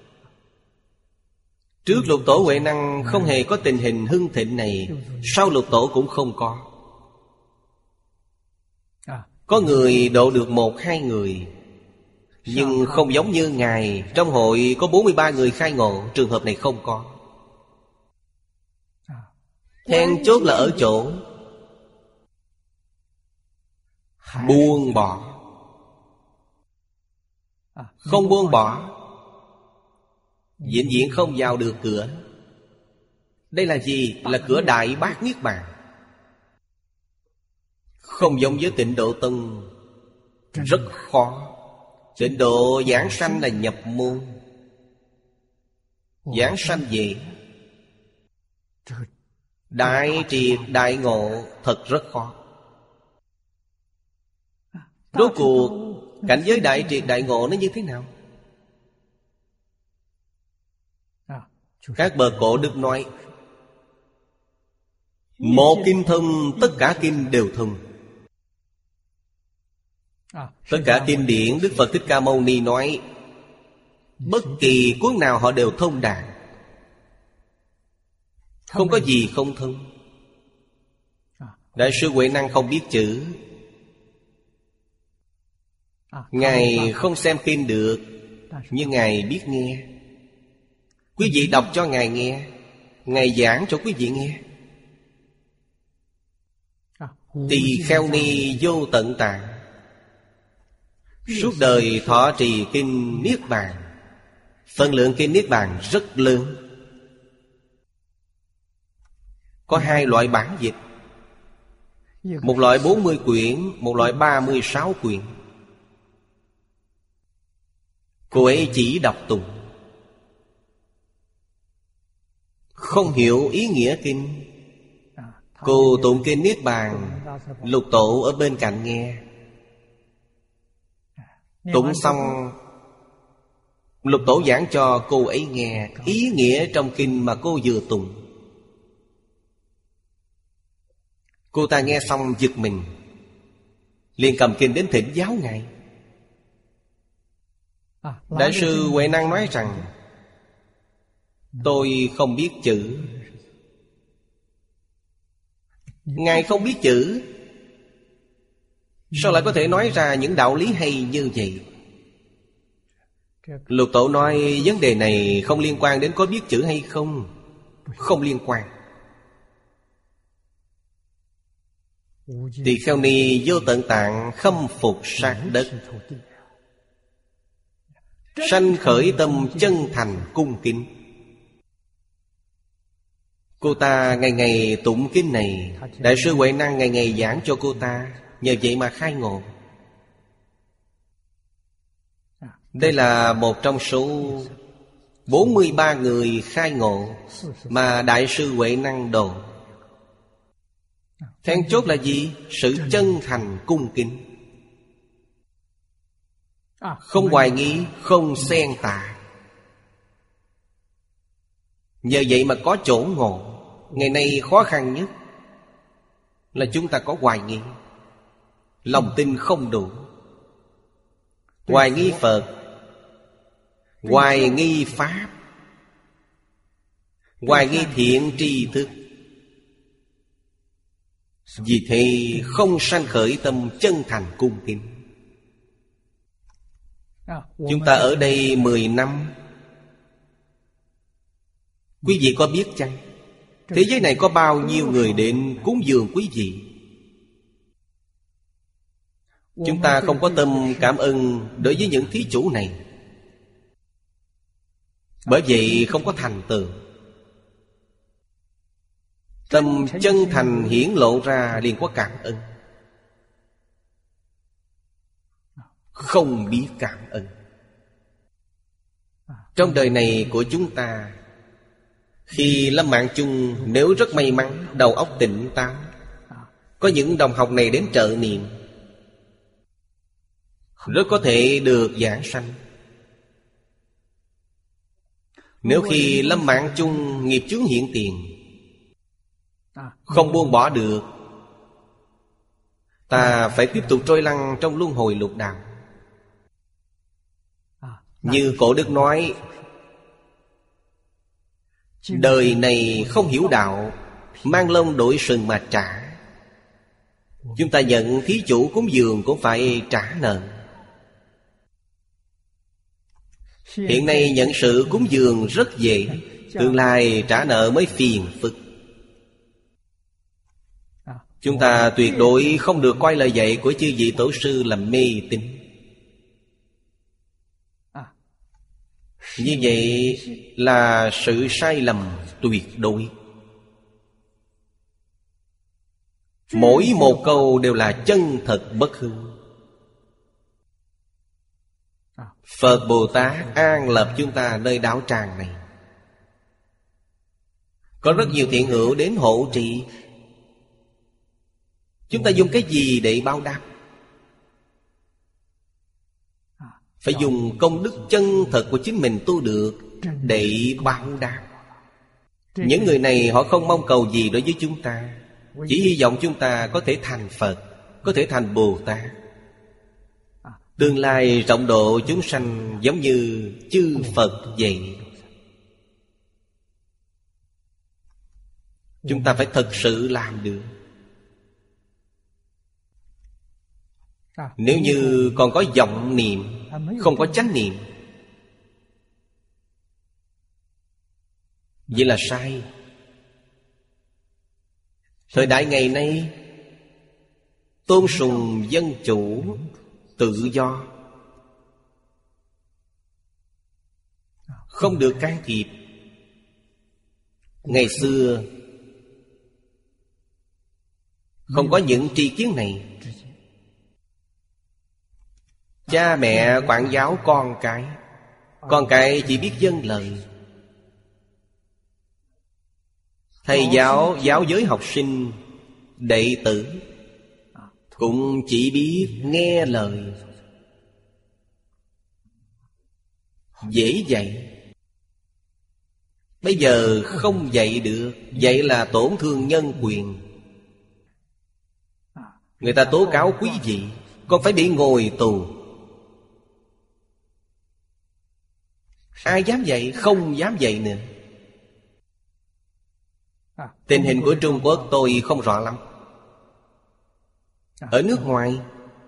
A: Trước lục tổ Huệ Năng không hề có tình hình hưng thịnh này. Sau lục tổ cũng không có. Có người độ được một hai người, nhưng không giống như Ngài. Trong hội có bốn mươi ba người khai ngộ. Trường hợp này không có. Then chốt là ở chỗ buông bỏ. Không buông bỏ, vĩnh viễn không vào được cửa. Đây là gì? Là cửa Đại Bát Niết Bàn. Không giống với Tịnh Độ Tông, rất khó. Tịnh Độ giảng sanh là nhập môn, giảng sanh dễ. Đại triệt đại ngộ thật rất khó. Rốt cuộc cảnh giới đại triệt đại ngộ nó như thế nào? Các bậc cổ đức nói, một kinh thông, tất cả kinh đều thông. Tất cả kinh điển Đức Phật Thích Ca Mâu Ni nói, bất kỳ cuốn nào họ đều thông đạt, không có gì không thông. Đại sư Huệ Năng không biết chữ, Ngài không xem kinh được, nhưng Ngài biết nghe. Quý vị đọc cho Ngài nghe, Ngài giảng cho quý vị nghe. Tỳ Kheo Ni Vô Tận Tạng suốt đời thọ trì kinh Niết Bàn. Phần lượng kinh Niết Bàn rất lớn. Có hai loại bản dịch, một loại bốn mươi quyển, một loại ba mươi sáu quyển. Cô ấy chỉ đọc tụng, không hiểu ý nghĩa kinh. Cô tụng kinh Niết Bàn, lục tổ ở bên cạnh nghe. Tụng xong, lục tổ giảng cho cô ấy nghe ý nghĩa trong kinh mà cô vừa tụng. Cô ta nghe xong giật mình, liền cầm kinh đến thỉnh giáo Ngài. Đại sư Huệ Năng nói rằng, tôi không biết chữ. Ngài không biết chữ, sao lại có thể nói ra những đạo lý hay như vậy? Lục tổ nói vấn đề này không liên quan đến có biết chữ hay không. Không liên quan. Tỳ Kheo Ni Vô Tận Tạng khâm phục sát đất, sanh khởi tâm chân thành cung kính. Cô ta ngày ngày tụng kinh này, Đại sư Huệ Năng ngày ngày giảng cho cô ta, nhờ vậy mà khai ngộ. Đây là một trong số bốn mươi ba người khai ngộ mà Đại sư Huệ Năng độ. Then chốt là gì? Sự chân thành cung kính. Không hoài nghi, không xen tà. Nhờ vậy mà có chỗ ngộ. Ngày nay khó khăn nhất là chúng ta có hoài nghi, lòng tin không đủ. Hoài nghi Phật, hoài nghi Pháp, hoài nghi thiện tri thức. Vì thế không sanh khởi tâm chân thành cung kính. Chúng ta ở đây mười năm, quý vị có biết chăng? Thế giới này có bao nhiêu người đến cúng dường quý vị? Chúng ta không có tâm cảm ơn đối với những thí chủ này, bởi vậy không có thành tựu. Tâm chân thành hiển lộ ra liền có cảm ơn. Không biết cảm ơn. Trong đời này của chúng ta, khi lâm mạng chung, nếu rất may mắn, đầu óc tỉnh táo, có những đồng học này đến trợ niệm, rất có thể được giảng sanh. Nếu khi lâm mạng chung nghiệp chướng hiện tiền, không buông bỏ được, ta phải tiếp tục trôi lăn trong luân hồi lục đạo. Như Cổ Đức nói, đời này không hiểu đạo, mang lông đội sừng mà trả. Chúng ta nhận thí chủ cúng dường cũng phải trả nợ. Hiện nay nhận sự cúng dường rất dễ, tương lai trả nợ mới phiền phức. Chúng ta tuyệt đối không được coi lời dạy của chư vị tổ sư làm mê tín. Như vậy là sự sai lầm tuyệt đối. Mỗi một câu đều là chân thật bất hư. Phật Bồ Tát an lập chúng ta nơi đạo tràng này. Có rất nhiều thiện hữu đến hộ trì. Chúng ta dùng cái gì để báo đáp? Phải dùng công đức chân thật của chính mình tu được để báo đáp. Những người này họ không mong cầu gì đối với chúng ta, chỉ hy vọng chúng ta có thể thành Phật, có thể thành Bồ Tát. Tương lai rộng độ chúng sanh giống như chư Phật vậy. Chúng ta phải thật sự làm được. Nếu như còn có vọng niệm, không có chánh niệm, vậy là sai. Thời đại ngày nay tôn sùng dân chủ, tự do, không được can thiệp. Ngày xưa không có những tri kiến này. Cha mẹ quản giáo con cái, con cái chỉ biết vâng lời. Thầy giáo giáo giới học sinh, đệ tử cũng chỉ biết nghe lời, dễ dạy. Bây giờ không dạy được, dạy là tổn thương nhân quyền. Người ta tố cáo quý vị, con phải bị ngồi tù. Ai dám dạy? Không dám dạy nữa. Tình hình của Trung Quốc tôi không rõ lắm. Ở nước ngoài,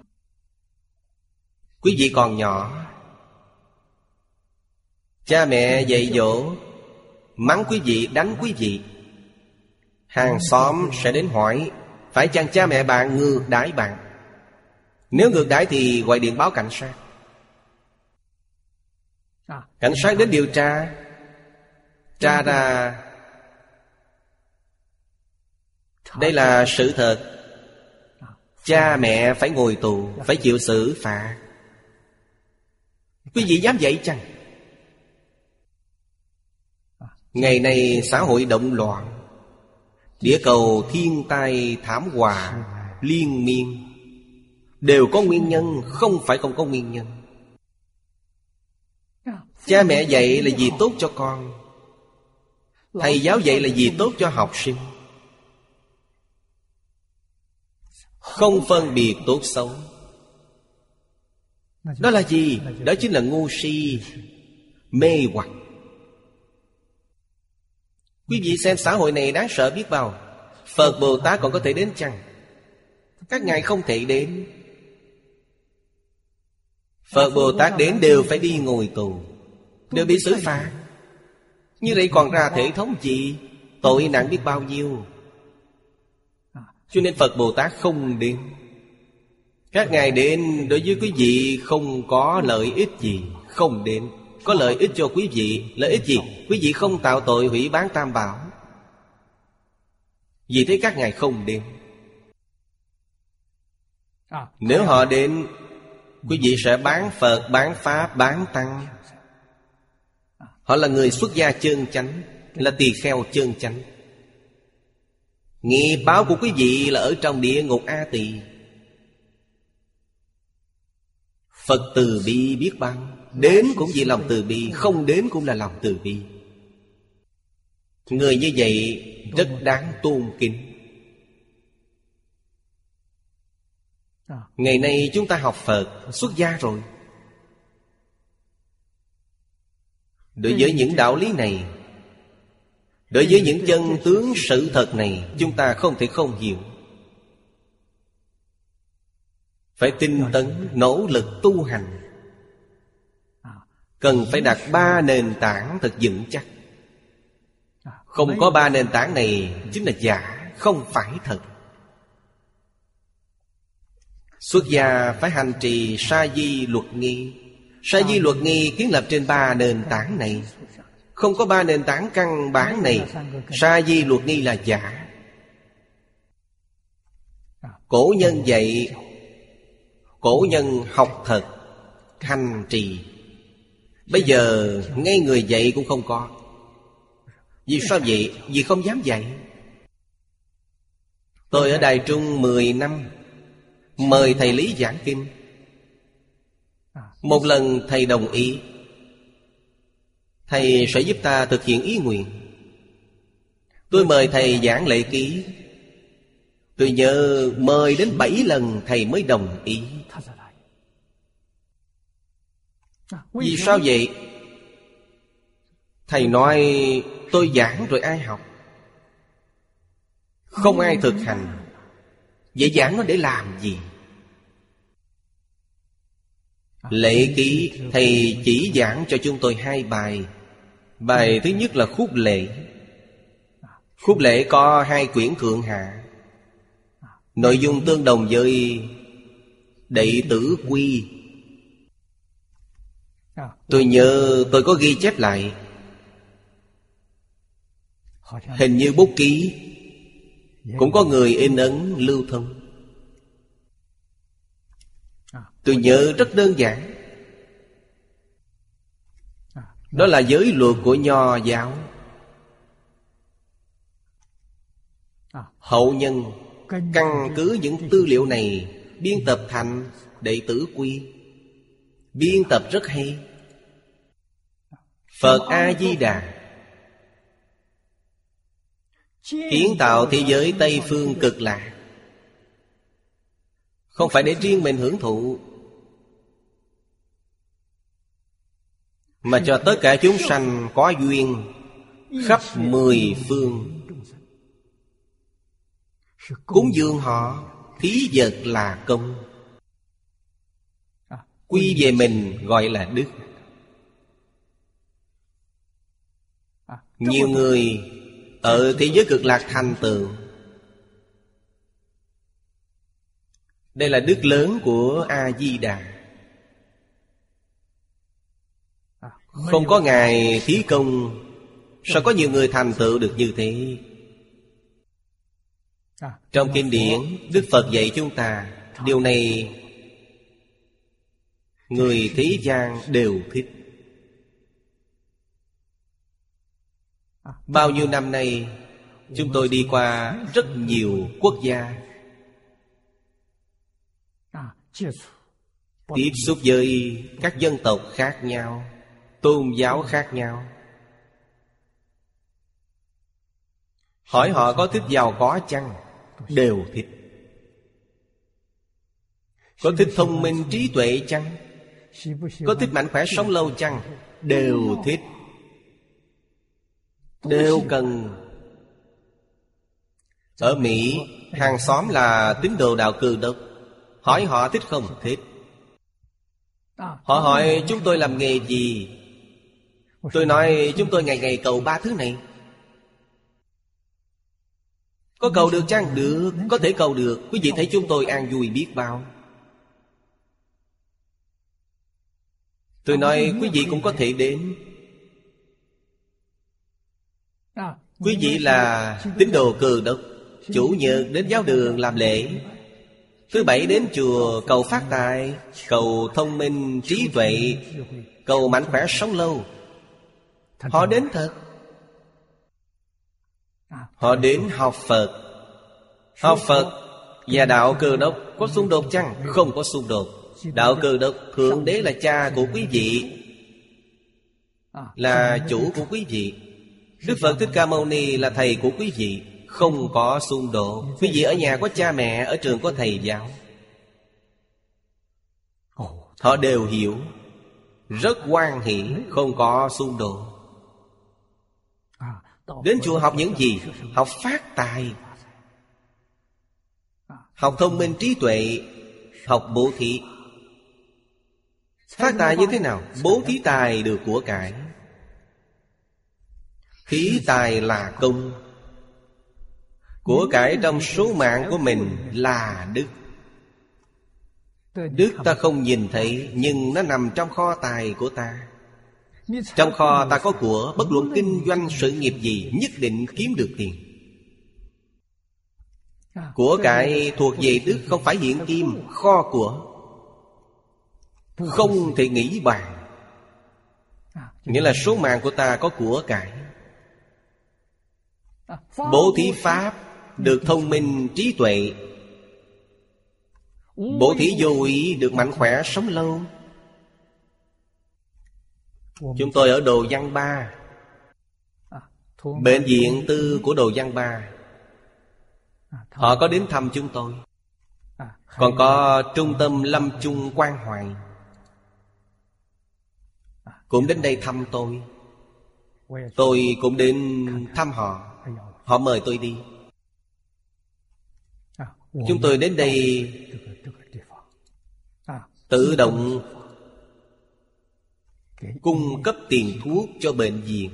A: quý vị còn nhỏ, cha mẹ dạy dỗ, mắng quý vị, đánh quý vị, hàng xóm sẽ đến hỏi phải chăng cha mẹ bạn ngược đãi bạn. Nếu ngược đãi thì gọi điện báo cảnh sát. Cảnh sát đến điều tra, tra ra đây là sự thật, cha mẹ phải ngồi tù, phải chịu xử phạt. Quý vị dám dạy chăng? Ngày nay xã hội động loạn, địa cầu thiên tai thảm họa liên miên, đều có nguyên nhân, không phải không có nguyên nhân. Cha mẹ dạy là vì tốt cho con, thầy giáo dạy là vì tốt cho học sinh, không phân biệt tốt xấu. Đó là gì? Đó chính là ngu si, mê hoặc. Quý vị xem xã hội này đáng sợ biết bao. Phật Bồ Tát còn có thể đến chăng? Các ngài không thể đến. Phật Bồ Tát đến đều phải đi ngồi tù, đều bị xử phạt. Như vậy còn ra thể thống gì? Tội nặng biết bao nhiêu. Cho nên Phật Bồ Tát không đến. Các ngài đến đối với quý vị không có lợi ích gì, không đến. Có lợi ích cho quý vị. Lợi ích gì? Quý vị không tạo tội hủy bán tam bảo. Vì thế các ngài không đến. Nếu họ đến, quý vị sẽ bán Phật, bán Pháp, bán Tăng. Họ là người xuất gia chân chánh, là tỳ kheo chân chánh. Nghiệp báo của quý vị là ở trong địa ngục A Tỳ. Phật từ bi biết bao. Đến cũng vì lòng từ bi, không đến cũng là lòng từ bi. Người như vậy rất đáng tôn kính. Ngày nay chúng ta học Phật, xuất gia rồi. Đối với những đạo lý này, đối với những chân tướng sự thật này, chúng ta không thể không hiểu. Phải tinh tấn, nỗ lực tu hành. Cần phải đặt ba nền tảng thật vững chắc. Không có ba nền tảng này chính là giả, không phải thật. Xuất gia phải hành trì sa di luật nghi. Sa di luật nghi kiến lập trên ba nền tảng này. Không có ba nền tảng căn bản này, sa di luật nghi là giả. Cổ nhân dạy, cổ nhân học thật, hành trì. Bây giờ ngay người dạy cũng không có. Vì sao vậy? Vì không dám dạy. Tôi ở Đài Trung mười năm, mời thầy Lý giảng kinh. Một lần thầy đồng ý, thầy sẽ giúp ta thực hiện ý nguyện. Tôi mời thầy giảng lễ ký. Tôi nhớ mời đến bảy lần thầy mới đồng ý. Vì sao vậy? Thầy nói tôi giảng rồi ai học? Không ai thực hành. Vậy giảng nó để làm gì? Lễ ký thầy chỉ giảng cho chúng tôi hai bài. Bài thứ nhất là khúc lễ. Khúc lễ có hai quyển thượng hạ, nội dung tương đồng với đệ tử quy. Tôi nhớ tôi có ghi chép lại. Hình như bút ký cũng có người in ấn lưu thông. Tôi nhớ rất đơn giản. Đó là giới luật của Nho giáo. Hậu nhân căn cứ những tư liệu này biên tập thành đệ tử quy. Biên tập rất hay. Phật A-di-đà kiến tạo thế giới Tây Phương Cực Lạc, không phải để riêng mình hưởng thụ, mà cho tất cả chúng sanh có duyên khắp mười phương. Cúng dường họ, thí vật là công. Quy về mình gọi là đức. Nhiều người ở thế giới Cực Lạc thành tựu. Đây là đức lớn của A-di-đà. Không có Ngài thí công, sao có nhiều người thành tựu được như thế? Trong kinh điển, Đức Phật dạy chúng ta, điều này người thế gian đều thích. Bao nhiêu năm nay, chúng tôi đi qua rất nhiều quốc gia, tiếp xúc với các dân tộc khác nhau, tôn giáo khác nhau. Hỏi họ có thích giàu có chăng? Đều thích. Có thích thông minh trí tuệ chăng? Có thích mạnh khỏe sống lâu chăng? Đều thích. Đều cần. Ở Mỹ, hàng xóm là tín đồ đạo Cơ Đốc. Hỏi họ thích không? Thích. Họ hỏi chúng tôi làm nghề gì? Tôi nói chúng tôi ngày ngày cầu ba thứ này. Có cầu được chăng? Được. Có thể cầu được. Quý vị thấy chúng tôi an vui biết bao. Tôi nói quý vị cũng có thể đến. Quý vị là tín đồ Cơ Đốc, chủ nhật đến giáo đường làm lễ, thứ bảy đến chùa cầu phát tài, cầu thông minh trí tuệ, cầu mạnh khỏe sống lâu. Họ đến thật. Họ đến học Phật. Học Phật và đạo Cơ Đốc có xung đột chăng? Không có xung đột. Đạo Cơ Đốc, Thượng Đế là cha của quý vị, là chủ của quý vị. Đức Phật Thích Ca Mâu Ni là thầy của quý vị. Không có xung đột. Quý vị ở nhà có cha mẹ, ở trường có thầy giáo. Họ đều hiểu, rất hoan hỷ, không có xung đột. Đến chùa học những gì? Học phát tài, học thông minh trí tuệ, học bố thí. Phát tài như thế nào? Bố thí tài được của cải. Thí tài là công. Của cải trong số mạng của mình là đức. Đức ta không nhìn thấy, nhưng nó nằm trong kho tài của ta. Trong kho ta có của, bất luận kinh doanh sự nghiệp gì, nhất định kiếm được tiền. Của cải thuộc về đức, không phải hiện kim. Kho của không thể nghĩ bàn. Nghĩa là số mạng của ta có của cải. Bố thí pháp được thông minh trí tuệ. Bố thí vô ý được mạnh khỏe sống lâu. Chúng tôi ở Đồ Văn Ba, bệnh viện tư của Đồ Văn Ba, họ có đến thăm chúng tôi. Còn có trung tâm Lâm Chung Quan Hoài cũng đến đây thăm tôi. Tôi cũng đến thăm họ. Họ mời tôi đi. Chúng tôi đến đây tự động cung cấp tiền thuốc cho bệnh viện.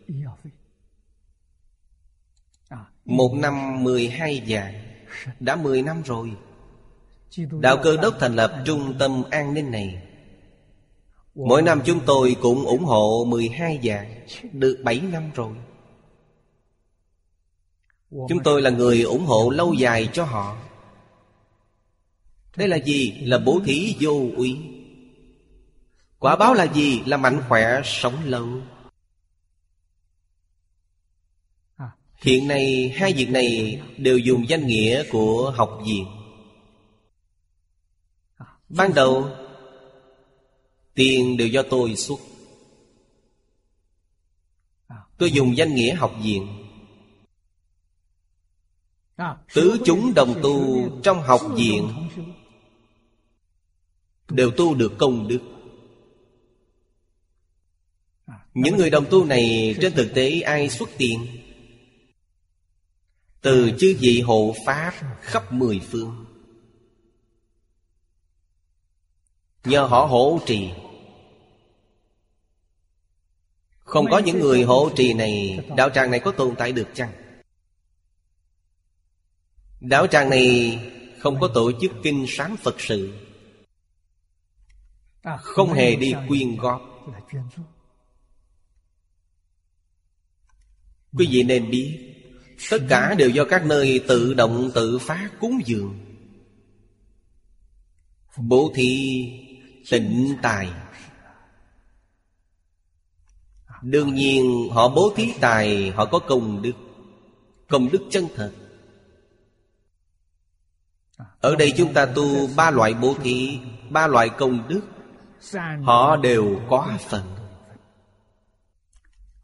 A: Một năm mười hai vạn. Đã mười năm rồi. Đạo Cơ Đốc thành lập trung tâm an ninh này. Mỗi năm chúng tôi cũng ủng hộ mười hai vạn. Được bảy năm rồi. Chúng tôi là người ủng hộ lâu dài cho họ. Đây là gì? Là bố thí vô úy. Quả báo là gì? Là mạnh khỏe sống lâu. Hiện nay hai việc này đều dùng danh nghĩa của học viện. Ban đầu tiền đều do tôi xuất. Tôi dùng danh nghĩa học viện. Tứ chúng đồng tu trong học viện đều tu được công đức. Những người đồng tu này trên thực tế ai xuất tiền? Từ chư vị hộ pháp khắp mười phương, nhờ họ hộ trì. Không có những người hộ trì này, đạo tràng này có tồn tại được chăng? Đạo tràng này không có tổ chức kinh sám Phật sự, không hề đi quyên góp. Quý vị nên biết, tất cả đều do các nơi tự động tự phát cúng dường. Bố thí tịnh tài. Đương nhiên họ bố thí tài, họ có công đức. Công đức chân thật. Ở đây chúng ta tu ba loại bố thí, ba loại công đức, họ đều có phần.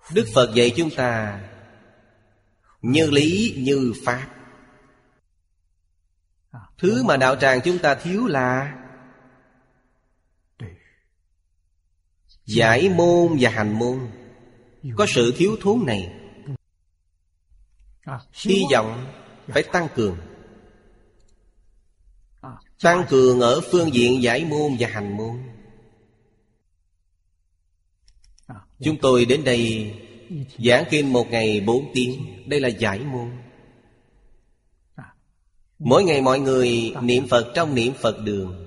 A: Đức Phật dạy chúng ta như lý như pháp. Thứ mà đạo tràng chúng ta thiếu là giải môn và hành môn. Có sự thiếu thốn này, hy vọng phải tăng cường. Tăng cường ở phương diện giải môn và hành môn. Chúng tôi đến đây giảng kinh một ngày bốn tiếng. Đây là giải môn. Mỗi ngày mọi người niệm Phật trong niệm Phật đường.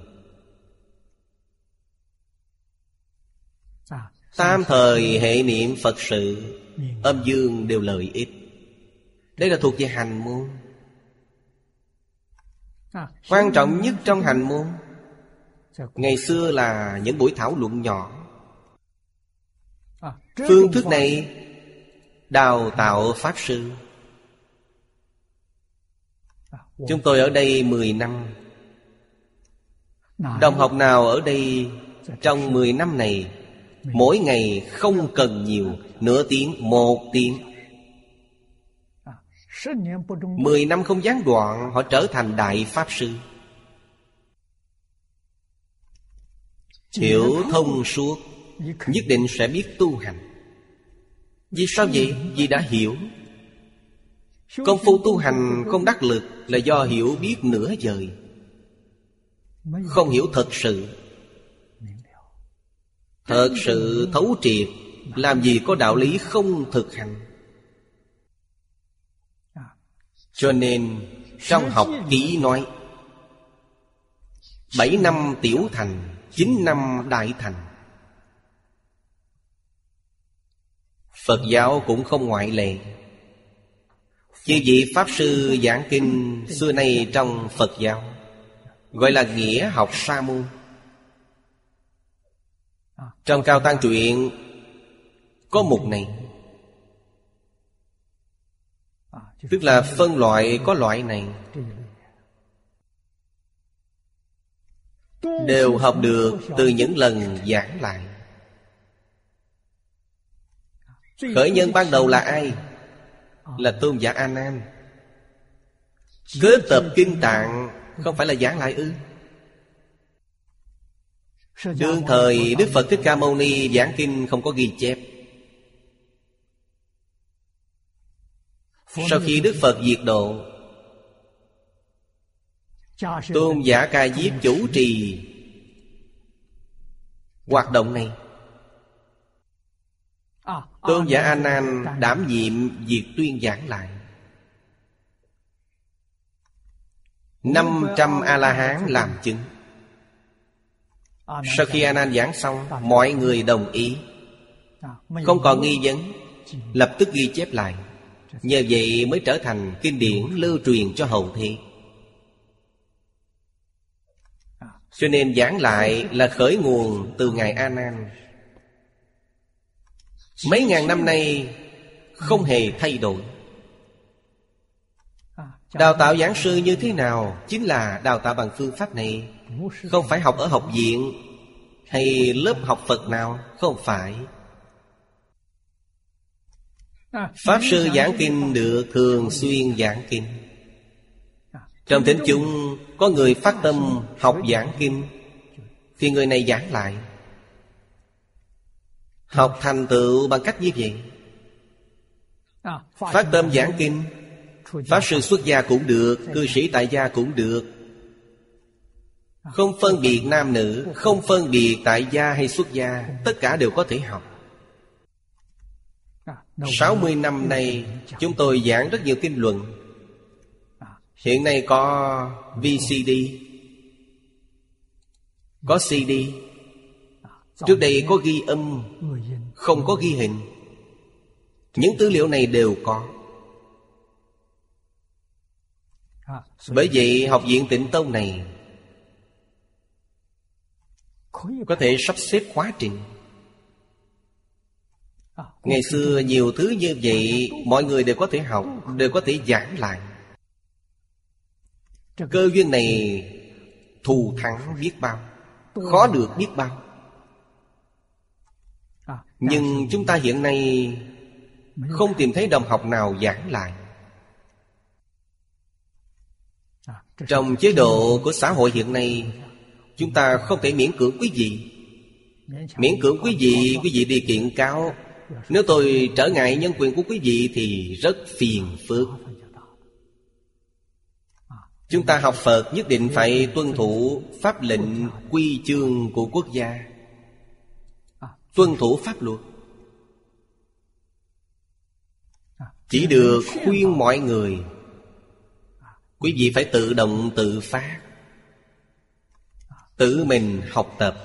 A: Tam thời hệ niệm Phật sự, âm dương đều lợi ích. Đây là thuộc về hành môn. Quan trọng nhất trong hành môn ngày xưa là những buổi thảo luận nhỏ. Phương thức này đào tạo Pháp Sư. Chúng tôi ở đây mười năm. Đồng học nào ở đây trong mười năm này mỗi ngày không cần nhiều, nửa tiếng, một tiếng, Mười năm không gián đoạn, họ trở thành Đại Pháp Sư. Hiểu thông suốt, nhất định sẽ biết tu hành. Vì sao vậy? Vì đã hiểu. Công phu tu hành không đắc lực là do hiểu biết nửa vời, không hiểu thật sự. Thật sự thấu triệt, làm gì có đạo lý không thực hành. Cho nên trong học ký nói bảy năm tiểu thành, chín năm đại thành. Phật giáo cũng không ngoại lệ. Chư vị Pháp Sư giảng kinh xưa nay trong Phật giáo gọi là nghĩa học sa môn. Trong Cao Tăng Truyện có mục này, tức là phân loại có loại này, đều học được từ những lần giảng lại. Khởi nhân ban đầu là ai? Là Tôn giả A Nan. Kết tập kinh tạng không phải là giảng lại ư? Đương thời Đức Phật Thích Ca Mâu Ni giảng kinh không có ghi chép. Sau khi Đức Phật diệt độ, Tôn giả Ca Diếp chủ trì hoạt động này. Tôn giả A Nan đảm nhiệm việc tuyên giảng lại. Năm trăm A-la-hán làm chứng. Sau khi A Nan giảng xong, mọi người đồng ý, không còn nghi vấn, lập tức ghi chép lại. Nhờ vậy mới trở thành kinh điển lưu truyền cho hậu thế. Cho nên giảng lại là khởi nguồn từ Ngài A Nan. Mấy ngàn năm nay không hề thay đổi. Đào tạo giảng sư như thế nào? Chính là đào tạo bằng phương pháp này. Không phải học ở học viện hay lớp học Phật nào. Không phải. Pháp Sư giảng kinh được thường xuyên giảng kinh. Trong thính chúng có người phát tâm học giảng kinh, thì người này giảng lại. Học thành tựu bằng cách như vậy. Phát tâm giảng kinh, Pháp Sư xuất gia cũng được, cư sĩ tại gia cũng được. Không phân biệt nam nữ, không phân biệt tại gia hay xuất gia, tất cả đều có thể học. Sáu mươi năm nay chúng tôi giảng rất nhiều kinh luận. Hiện nay có vê xê đê, có xê đê. Trước đây có ghi âm, không có ghi hình. Những tư liệu này đều có. Bởi vậy học viện Tịnh Tông này có thể sắp xếp khóa trình. Ngày xưa nhiều thứ như vậy mọi người đều có thể học, đều có thể giảng lại. Cơ duyên này thù thắng biết bao, khó được biết bao. Nhưng chúng ta hiện nay không tìm thấy đồng học nào giảng lại. Trong chế độ của xã hội hiện nay, chúng ta không thể miễn cưỡng quý vị. Miễn cưỡng quý vị, quý vị đi kiện cáo, nếu tôi trở ngại nhân quyền của quý vị thì rất phiền phức. Chúng ta học Phật nhất định phải tuân thủ pháp lệnh quy chương của quốc gia, tuân thủ pháp luật. Chỉ được khuyên mọi người, quý vị phải tự động tự phát, tự mình học tập.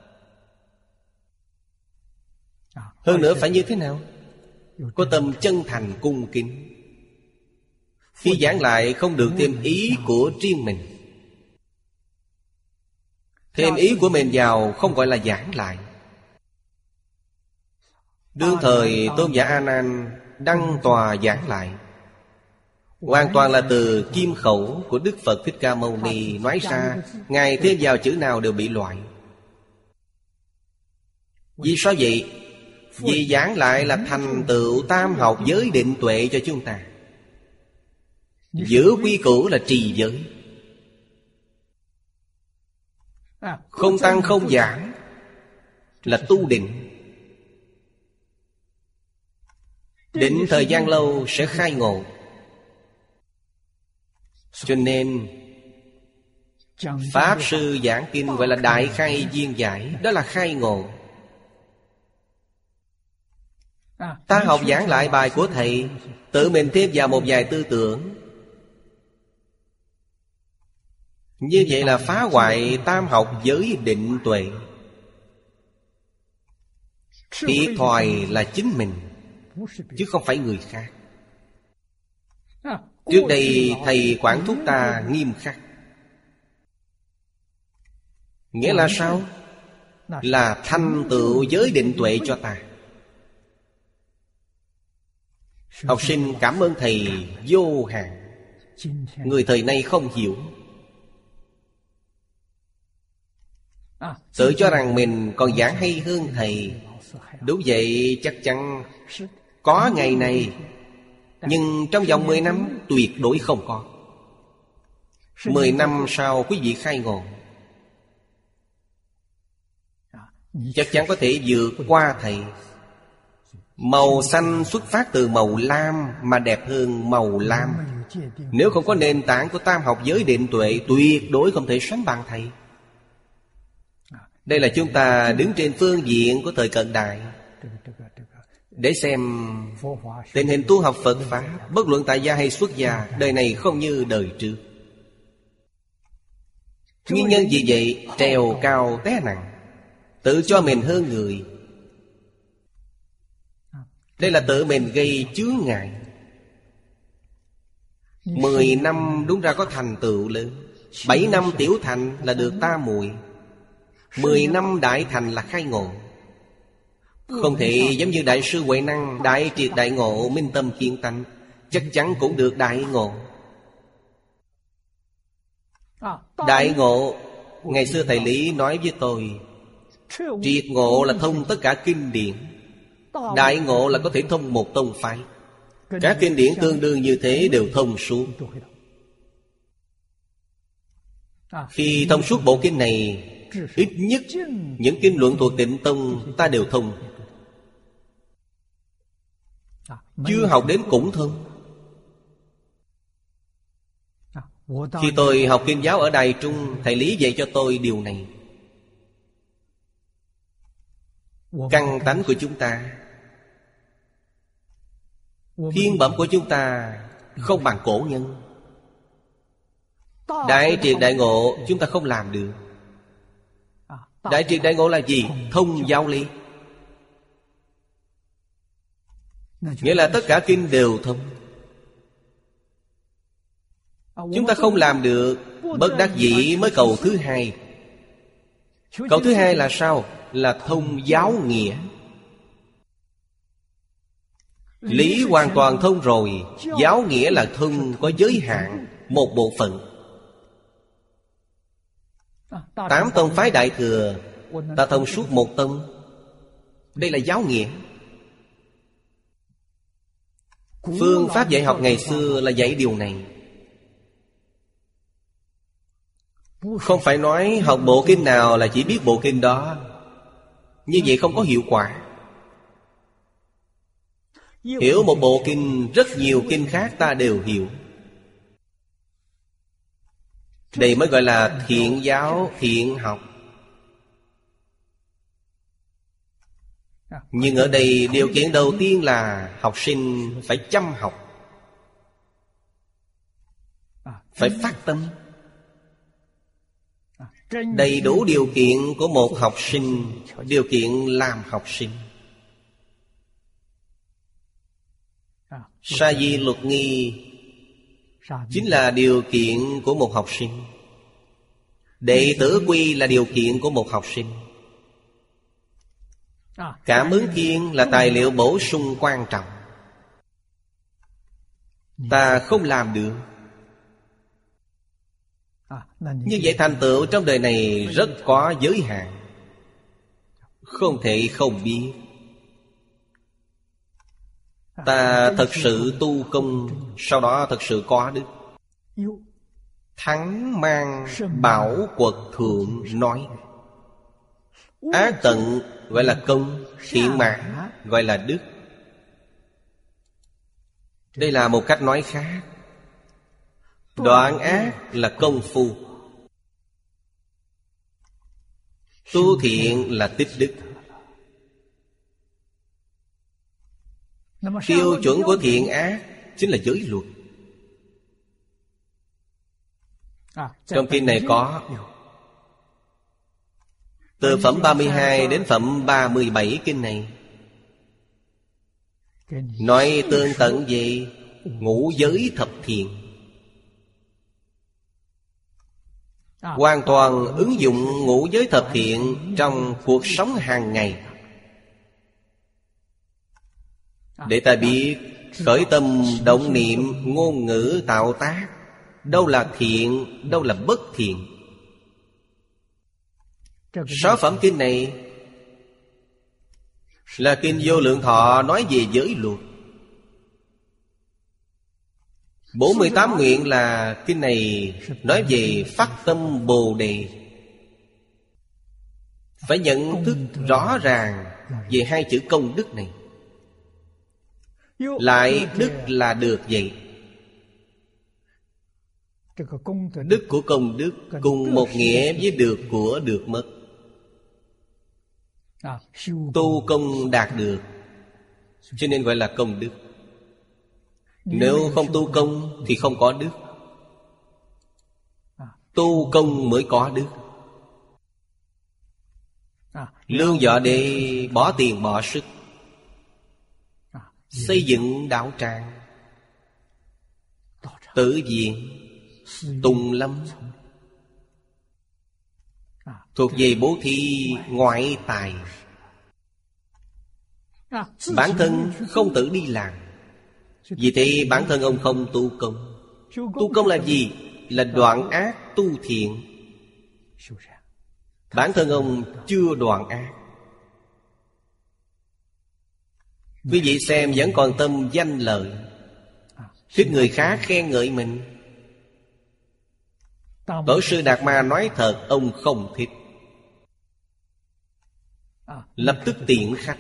A: Hơn nữa phải như thế nào? Có tâm chân thành cung kính. Khi giảng lại không được thêm ý của riêng mình. Thêm ý của mình vào không gọi là giảng lại. Đương thời Tôn giả A Nan đăng tòa giảng lại, hoàn toàn là từ kim khẩu của Đức Phật Thích Ca Mâu Ni nói ra. Ngài thêm vào chữ nào đều bị loại. Vì sao vậy? Vì giảng lại là thành tựu tam học giới định tuệ cho chúng ta. Giữ quy củ là trì giới. Không tăng không giảm là tu định. Định thời gian lâu sẽ khai ngộ. Cho nên Pháp Sư giảng kinh gọi là đại khai viên giải. Đó là khai ngộ. Ta học giảng lại bài của thầy, tự mình thêm vào một vài tư tưởng, như vậy là phá hoại tam học giới định tuệ. Thiệt thòi là chính mình, chứ không phải người khác. Trước đây thầy quản thúc ta nghiêm khắc. Nghĩa là sao? Là thành tựu giới định tuệ cho ta. Học sinh cảm ơn thầy vô hạn. Người thời nay không hiểu, tự cho rằng mình còn giảng hay hơn thầy. Đúng vậy, chắc chắn có ngày này, nhưng trong vòng mười năm tuyệt đối không có. Mười năm sau quý vị khai ngộ, chắc chắn có thể vượt qua thầy. Màu xanh xuất phát từ màu lam mà đẹp hơn màu lam. Nếu không có nền tảng của tam học giới định tuệ, tuyệt đối không thể sánh bằng thầy. Đây là chúng ta đứng trên phương diện của thời cận đại, để xem tình hình tu học Phật Pháp, bất luận tại gia hay xuất gia, đời này không như đời trước. Nguyên nhân gì vậy? Trèo cao té nặng, tự cho mình hơn người. Đây là tự mình gây chướng ngại. Mười năm đúng ra có thành tựu lớn. Bảy năm tiểu thành là được ta muội. Mười năm đại thành là khai ngộ. Không thể giống như Đại sư Huệ Năng, đại triệt đại ngộ, minh tâm kiên tánh, chắc chắn cũng được đại ngộ. Đại ngộ, ngày xưa thầy Lý nói với tôi, triệt ngộ là thông tất cả kinh điển, đại ngộ là có thể thông một tông phái. Các kinh điển tương đương như thế đều thông suốt. Khi thông suốt bộ kinh này, ít nhất những kinh luận thuộc Tịnh Tông ta đều thông. Chưa học đến cũng thông. Khi tôi học kinh giáo ở Đài Trung, thầy Lý dạy cho tôi điều này. Căn tánh của chúng ta, thiên bẩm của chúng ta không bằng cổ nhân. Đại triệt đại ngộ chúng ta không làm được. Đại triệt đại ngộ là gì? Thông giáo lý. Nghĩa là tất cả kinh đều thông. Chúng ta không làm được, bất đắc dĩ mới cầu thứ hai. Cầu thứ hai là sao? Là thông giáo nghĩa. Lý hoàn toàn thông rồi, giáo nghĩa là thông có giới hạn, một bộ phận. Tám tông phái Đại Thừa, ta thông suốt một tông. Đây là giáo nghĩa. Phương pháp dạy học ngày xưa là dạy điều này. Không phải nói học bộ kinh nào là chỉ biết bộ kinh đó. Như vậy không có hiệu quả. Hiểu một bộ kinh, rất nhiều kinh khác ta đều hiểu. Đây mới gọi là thiện giáo, thiện học. Nhưng ở đây điều kiện đầu tiên là học sinh phải chăm học, phải phát tâm. Đầy đủ điều kiện của một học sinh, điều kiện làm học sinh. Sa di luật nghi chính là điều kiện của một học sinh. Đệ tử quy là điều kiện của một học sinh. Cảm ứng thiên là tài liệu bổ sung quan trọng. Ta không làm được. Như vậy thành tựu trong đời này rất có giới hạn, không thể không biết. Ta thật sự tu công, sau đó thật sự có đức. Thắng mang bảo quật thượng nói, ác tận gọi là công, thiện mãn gọi là đức. Đây là một cách nói khác. Đoạn ác là công phu, tu thiện là tích đức. Tiêu chuẩn của thiện ác chính là giới luật. Trong kinh này có từ phẩm ba mươi hai đến phẩm ba mươi bảy kinh này nói tương tận về ngũ giới thập thiện, hoàn toàn ứng dụng ngũ giới thập thiện trong cuộc sống hàng ngày, để ta biết khởi tâm động niệm, ngôn ngữ tạo tác, đâu là thiện, đâu là bất thiện. Sáu phẩm kinh này là kinh Vô Lượng Thọ nói về giới luật. Bốn mươi tám nguyện là kinh này nói về phát tâm Bồ Đề. Phải nhận thức rõ ràng về hai chữ công đức này. Lại đức là được vậy. Đức của công đức cùng một nghĩa với được của được mất. Tu công đạt được, cho nên gọi là công đức. Nếu không tu công thì không có đức. Tu công mới có đức. Lương Võ Đế bỏ tiền bỏ sức xây dựng đạo tràng, Tử viện, Tùng lâm, thuộc về bố thí ngoại tài. Bản thân không tự đi làm, vì thế bản thân ông không tu công. Tu công là gì? Là đoạn ác tu thiện. Bản thân ông chưa đoạn ác. Quý vị xem vẫn còn tâm danh lợi, thích người khác khen ngợi mình. Tổ sư Đạt Ma nói thật ông không thích, lập tức tiễn khách.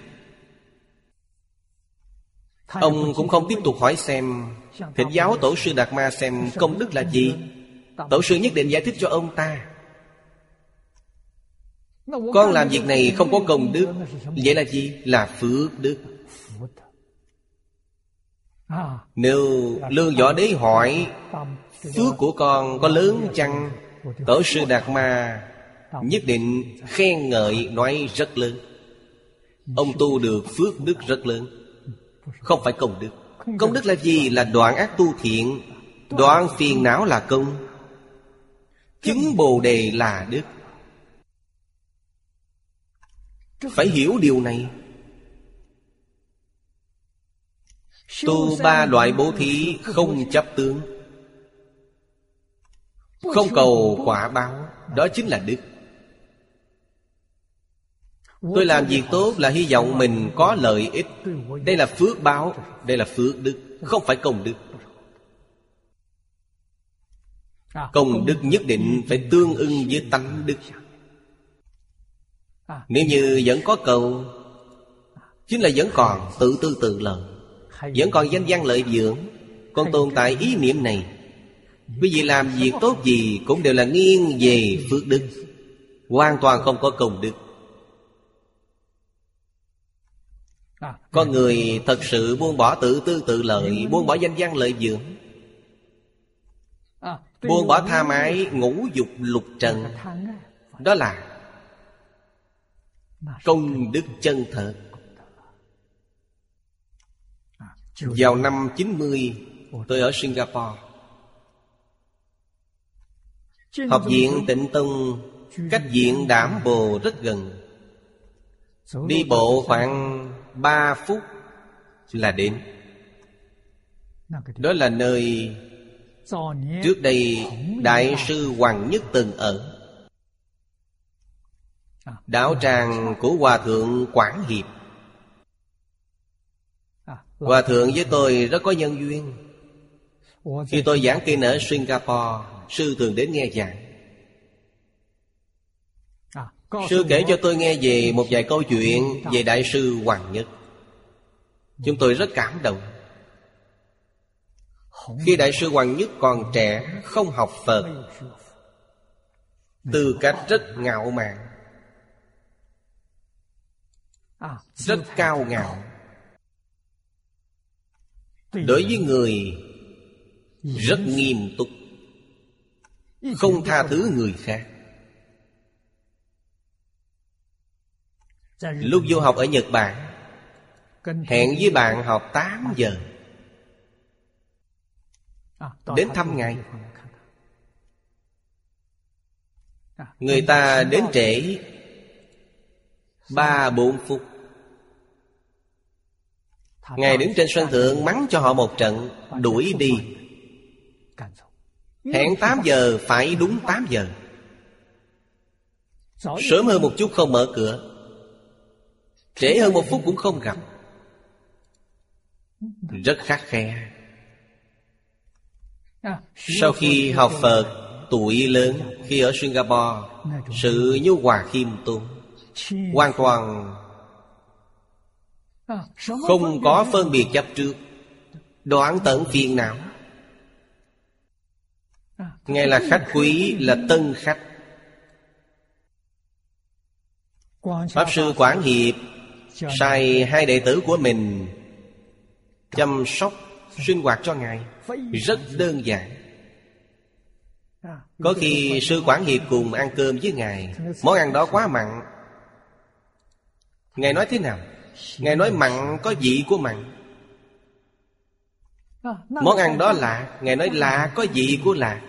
A: Ông cũng không tiếp tục hỏi xem, thỉnh giáo Tổ sư Đạt Ma xem công đức là gì. Tổ sư nhất định giải thích cho ông ta. Con làm việc này không có công đức, vậy là gì? Là phước đức. Nếu Lương Võ Đế hỏi phước của con có lớn chăng, Tổ sư Đạt Ma nhất định khen ngợi nói rất lớn. Ông tu được phước đức rất lớn, không phải công đức. Công đức là gì? Là đoạn ác tu thiện, đoạn phiền não là công, chứng Bồ Đề là đức. Phải hiểu điều này. Tu ba loại bố thí không chấp tướng, không cầu quả báo, đó chính là đức. Tôi làm việc tốt là hy vọng mình có lợi ích. Đây là phước báo, đây là phước đức, không phải công đức. Công đức nhất định phải tương ưng với tánh đức. Nếu như vẫn có cầu, chính là vẫn còn tự tư tự lợi, vẫn còn danh văn lợi dưỡng, còn tồn tại ý niệm này. Quý vị làm việc tốt gì cũng đều là nghiêng về phước đức, hoàn toàn không có công đức. Con người thật sự buông bỏ tự tư tự lợi, buông bỏ danh văn lợi dưỡng, buông bỏ tha mái ngũ dục lục trần, đó là công đức chân thật. Vào năm chín mươi, tôi ở Singapore. Học viện Tịnh Tông cách viện Đảm Bồ rất gần, đi bộ khoảng ba phút là đến. Đó là nơi trước đây Đại sư Hoàng Nhất từng ở. Đạo tràng của Hòa Thượng Quảng Hiệp. Hòa Thượng với tôi rất có nhân duyên. Khi tôi giảng kinh ở Singapore, sư thường đến nghe giảng. Sư kể cho tôi nghe về một vài câu chuyện về Đại sư Hoàng Nhất. Chúng tôi rất cảm động. Khi Đại sư Hoàng Nhất còn trẻ, không học Phật, tư cách rất ngạo mạn, rất cao ngạo. Đối với người rất nghiêm túc, không tha thứ người khác. Lúc vô học ở Nhật Bản, hẹn với bạn học tám giờ đến thăm Ngài. Người ta đến trễ ba bốn phút, Ngài đứng trên sân thượng mắng cho họ một trận, đuổi đi. Hẹn tám giờ phải đúng tám giờ. Sớm hơn một chút không mở cửa, trễ hơn một phút cũng không gặp. Rất khắt khe. Sau khi học Phật, tuổi lớn, khi ở Singapore, sự nhu hòa khiêm tốn, hoàn toàn không có phân biệt chấp trước, đoạn tận phiền não. Ngài là khách quý, là tân khách. Pháp sư Quảng Hiệp sai hai đệ tử của mình chăm sóc sinh hoạt cho Ngài, rất đơn giản. Có khi sư Quảng Hiệp cùng ăn cơm với Ngài, món ăn đó quá mặn. Ngài nói thế nào? Ngài nói mặn có vị của mặn. Món ăn đó lạ, Ngài nói lạ có vị của lạ.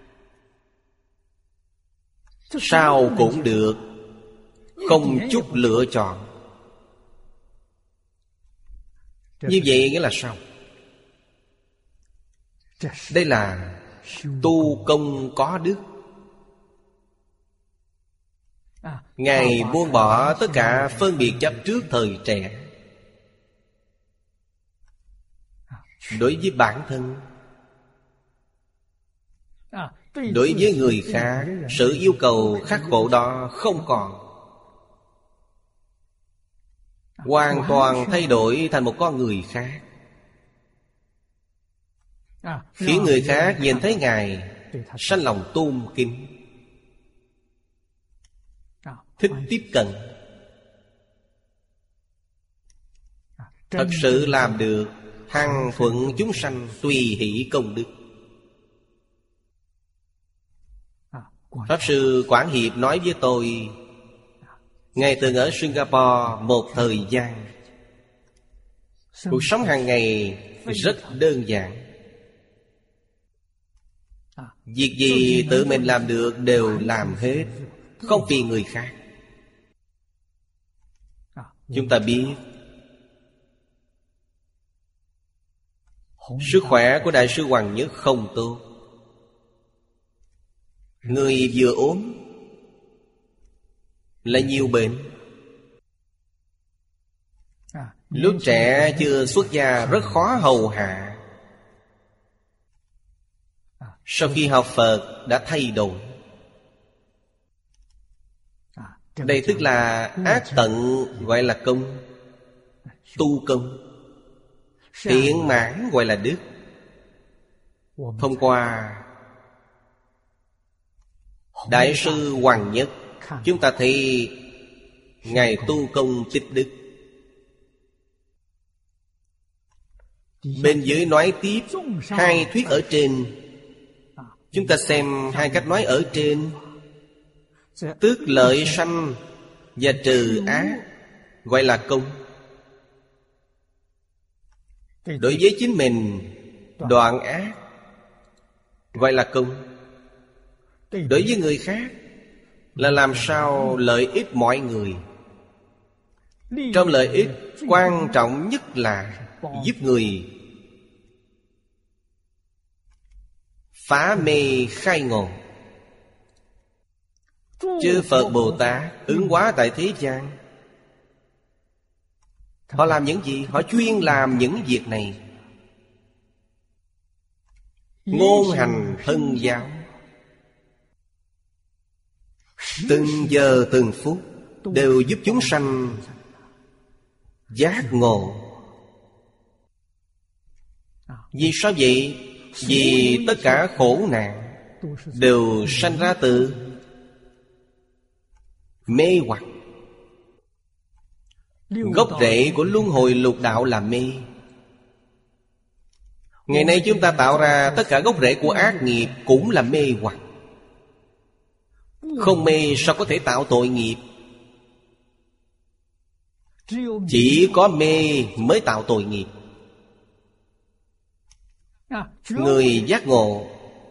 A: Sao cũng được, không chút lựa chọn. Như vậy nghĩa là sao? Đây là tu công có đức. Ngài buông bỏ tất cả phân biệt chấp trước thời trẻ. Đối với bản thân, đối với người khác, sự yêu cầu khắc khổ đó không còn. Hoàn toàn thay đổi thành một con người khác, khiến người khác nhìn thấy Ngài sanh lòng tôn kính, thích tiếp cận. Thật sự làm được hằng thuận chúng sanh, tùy hỷ công đức. Pháp sư Quảng Hiệp nói với tôi, Ngài từng ở Singapore một thời gian. Cuộc sống hàng ngày rất đơn giản. Việc gì tự mình làm được đều làm hết, không phiền người khác. Chúng ta biết sức khỏe của Đại sư Hoàng Nhất không tốt. Người vừa ốm lại nhiều bệnh. Lúc trẻ chưa xuất gia rất khó hầu hạ. Sau khi học Phật đã thay đổi. Đây tức là ác tận gọi là công, tu công. Thiện mãn gọi là đức. Hôm qua Đại sư Hoàng Nhất, chúng ta thấy Ngài tu công tích đức. Bên dưới nói tiếp hai thuyết ở trên. Chúng ta xem hai cách nói ở trên. Tước lợi sanh và trừ ác gọi là công. Đối với chính mình đoạn ác gọi là công. Đối với người khác là làm sao lợi ích mọi người. Trong lợi ích quan trọng nhất là giúp người phá mê khai ngộ. Chư Phật Bồ Tát ứng hóa tại thế gian, họ làm những gì? Họ chuyên làm những việc này. Ngôn hành thân giáo, từng giờ từng phút đều giúp chúng sanh giác ngộ. Vì sao vậy? Vì tất cả khổ nạn đều sanh ra từ mê hoặc. Gốc rễ của luân hồi lục đạo là mê. Ngày nay chúng ta tạo ra tất cả gốc rễ của ác nghiệp cũng là mê hoặc. Không mê sao có thể tạo tội nghiệp? Chỉ có mê mới tạo tội nghiệp. Người giác ngộ,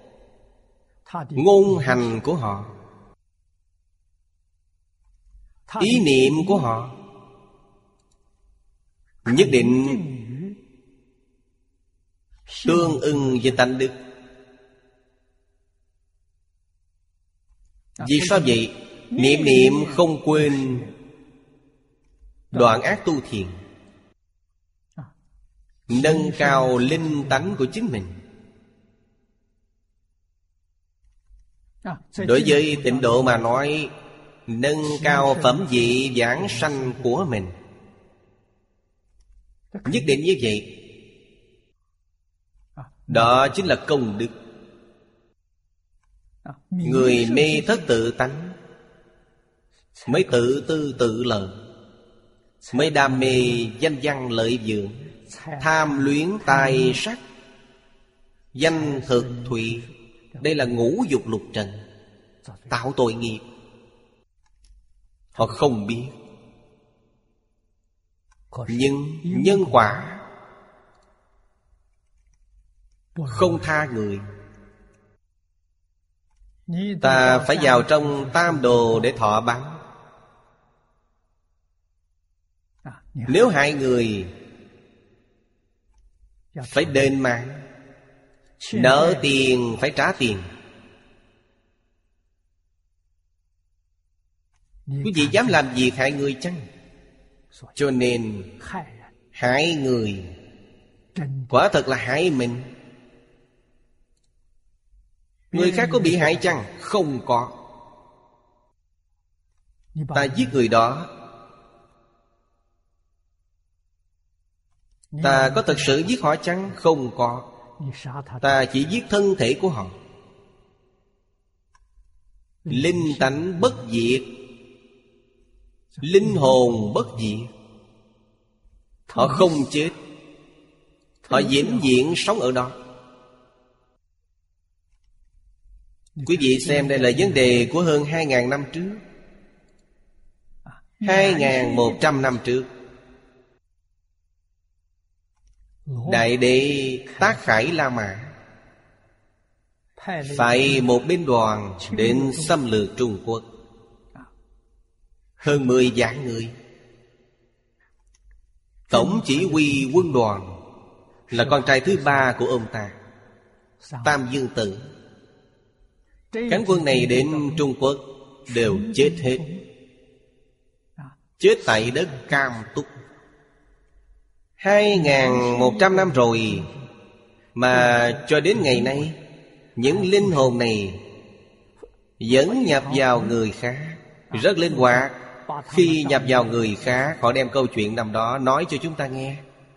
A: ngôn hành của họ, ý niệm của họ nhất định tương ưng với tánh đức. Vì sao vậy? Niệm niệm không quên đoạn ác tu thiện, nâng cao linh tánh của chính mình. Đối với tịnh độ mà nói, nâng cao phẩm vị vãng sanh của mình. Nhất định như vậy. Đó chính là công đức. Người mê thất tự tánh mới tự tư tự lợi, mới đam mê danh văn lợi dưỡng, tham luyến tài sắc, danh thực thụy. Đây là ngũ dục lục trần, tạo tội nghiệp. Họ không biết. Nhưng nhân quả không tha người. Ta phải vào trong tam đồ để thọ báo. Nếu hại người phải đền mạng, nợ tiền phải trả tiền. Quý vị dám làm việc hại người chăng? Cho nên hại người quả thật là hại mình. Người khác có bị hại chăng? Không có. Ta giết người đó, ta có thật sự giết họ chăng? Không có. Ta chỉ giết thân thể của họ. Linh tánh bất diệt, linh hồn bất diệt. Họ không chết, họ vĩnh viễn sống ở đó. Quý vị xem, đây là vấn đề của hơn hai ngàn năm trước, hai ngàn một trăm năm trước. Đại đệ Tác Khải La Mã phải một binh đoàn đến xâm lược Trung Quốc, hơn mười vạn người. Tổng chỉ huy quân đoàn là con trai thứ ba của ông ta, Tam Dương Tử. Cánh quân này đến Trung Quốc đều chết hết, chết tại đất Cam Túc. Hai nghìn một trăm năm rồi, mà cho đến ngày nay, những linh hồn này vẫn nhập vào người khác. Rất linh hoạt. Khi nhập vào người khác, họ đem câu chuyện năm đó nói cho chúng ta nghe.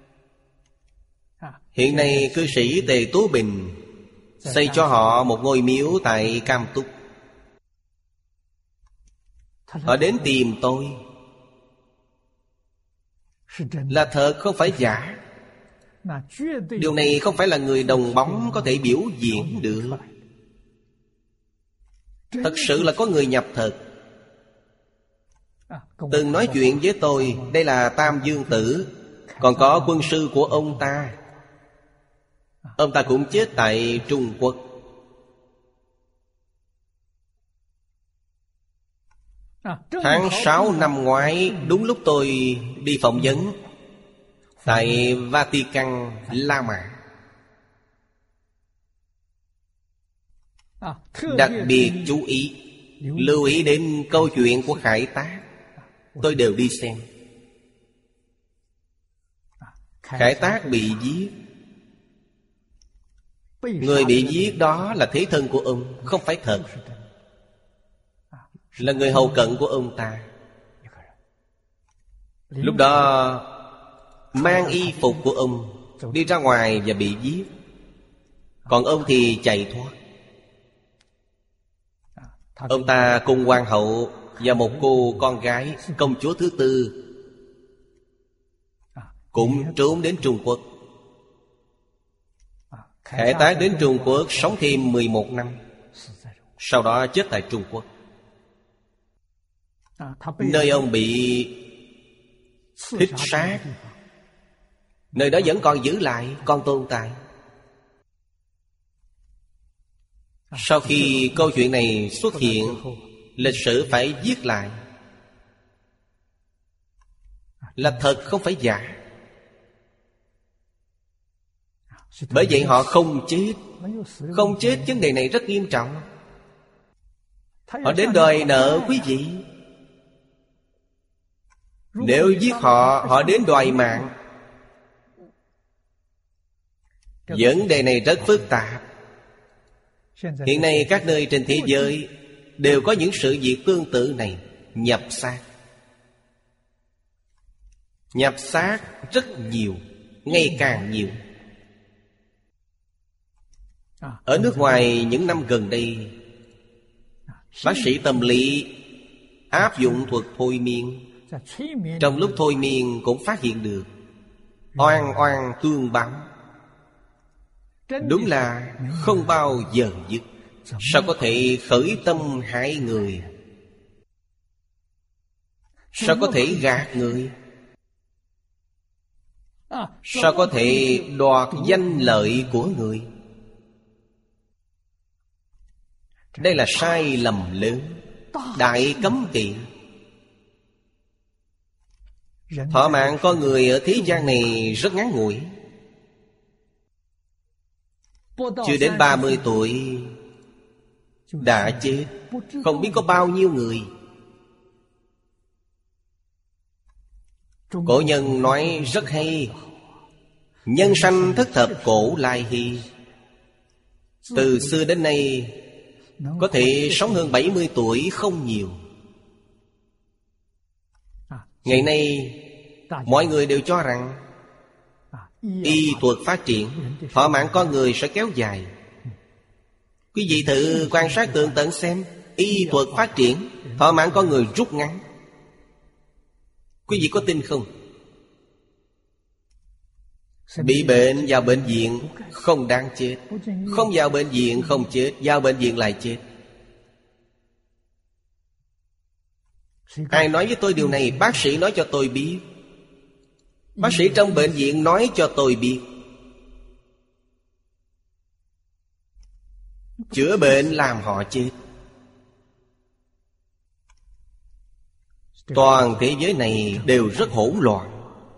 A: Hiện nay cư sĩ Tề Tú Bình xây cho họ một ngôi miếu tại Cam Túc. Họ đến tìm tôi. Là thật, không phải giả. Điều này không phải là người đồng bóng có thể biểu diễn được. Thật sự là có người nhập thật. Từng nói chuyện với tôi. Đây là Tam Dương Tử. Còn có quân sư của ông ta. Ông ta cũng chết tại Trung Quốc. Tháng sáu năm ngoái, đúng lúc tôi đi phỏng vấn tại Vatican, La Mã, đặc biệt chú ý, lưu ý đến câu chuyện của Khải Tác. Tôi đều đi xem. Khải Tác bị giết. Người bị giết đó là thế thân của ông, không phải thật. Là người hầu cận của ông ta. Lúc đó mang y phục của ông đi ra ngoài và bị giết. Còn ông thì chạy thoát. Ông ta cùng hoàng hậu và một cô con gái, công chúa thứ tư, cũng trốn đến Trung Quốc. Khải Tác đến Trung Quốc sống thêm mười một năm, sau đó chết tại Trung Quốc. Nơi ông bị thích sát, nơi đó vẫn còn giữ lại, còn tồn tại. Sau khi câu chuyện này xuất hiện, lịch sử phải viết lại. Là thật, không phải giả. Bởi vậy họ không chết. Không chết, vấn đề này rất nghiêm trọng. Họ đến đòi nợ quý vị. Nếu giết họ, họ đến đòi mạng. Vấn đề này rất phức tạp. Hiện nay các nơi trên thế giới đều có những sự việc tương tự này. Nhập xác. Nhập xác rất nhiều, ngày càng nhiều. Ở nước ngoài những năm gần đây, bác sĩ tâm lý áp dụng thuật thôi miên. Trong lúc thôi miên cũng phát hiện được oan oan tương báo. Đúng là không bao giờ dứt. Sao có thể khởi tâm hại người? Sao có thể gạt người? Sao có thể đoạt danh lợi của người? Đây là sai lầm lớn, đại cấm kỵ. Thọ mạng con người ở thế gian này rất ngắn ngủi. Chưa đến ba mươi tuổi đã chết. Không biết có bao nhiêu người. Cổ nhân nói rất hay: nhân sanh thất thập cổ lai hy. Từ xưa đến nay có thể sống hơn bảy mươi tuổi không nhiều. Ngày nay mọi người đều cho rằng y thuật phát triển, thọ mạng con người sẽ kéo dài. Quý vị thử quan sát tường tận xem, y thuật phát triển, thọ mạng con người rút ngắn. Quý vị có tin không? Bị bệnh vào bệnh viện không đáng chết. Không vào bệnh viện không chết, vào bệnh viện lại chết. Ai nói với tôi điều này? Bác sĩ nói cho tôi biết. Bác sĩ trong bệnh viện nói cho tôi biết. Chữa bệnh làm họ chết. Toàn thế giới này đều rất hỗn loạn.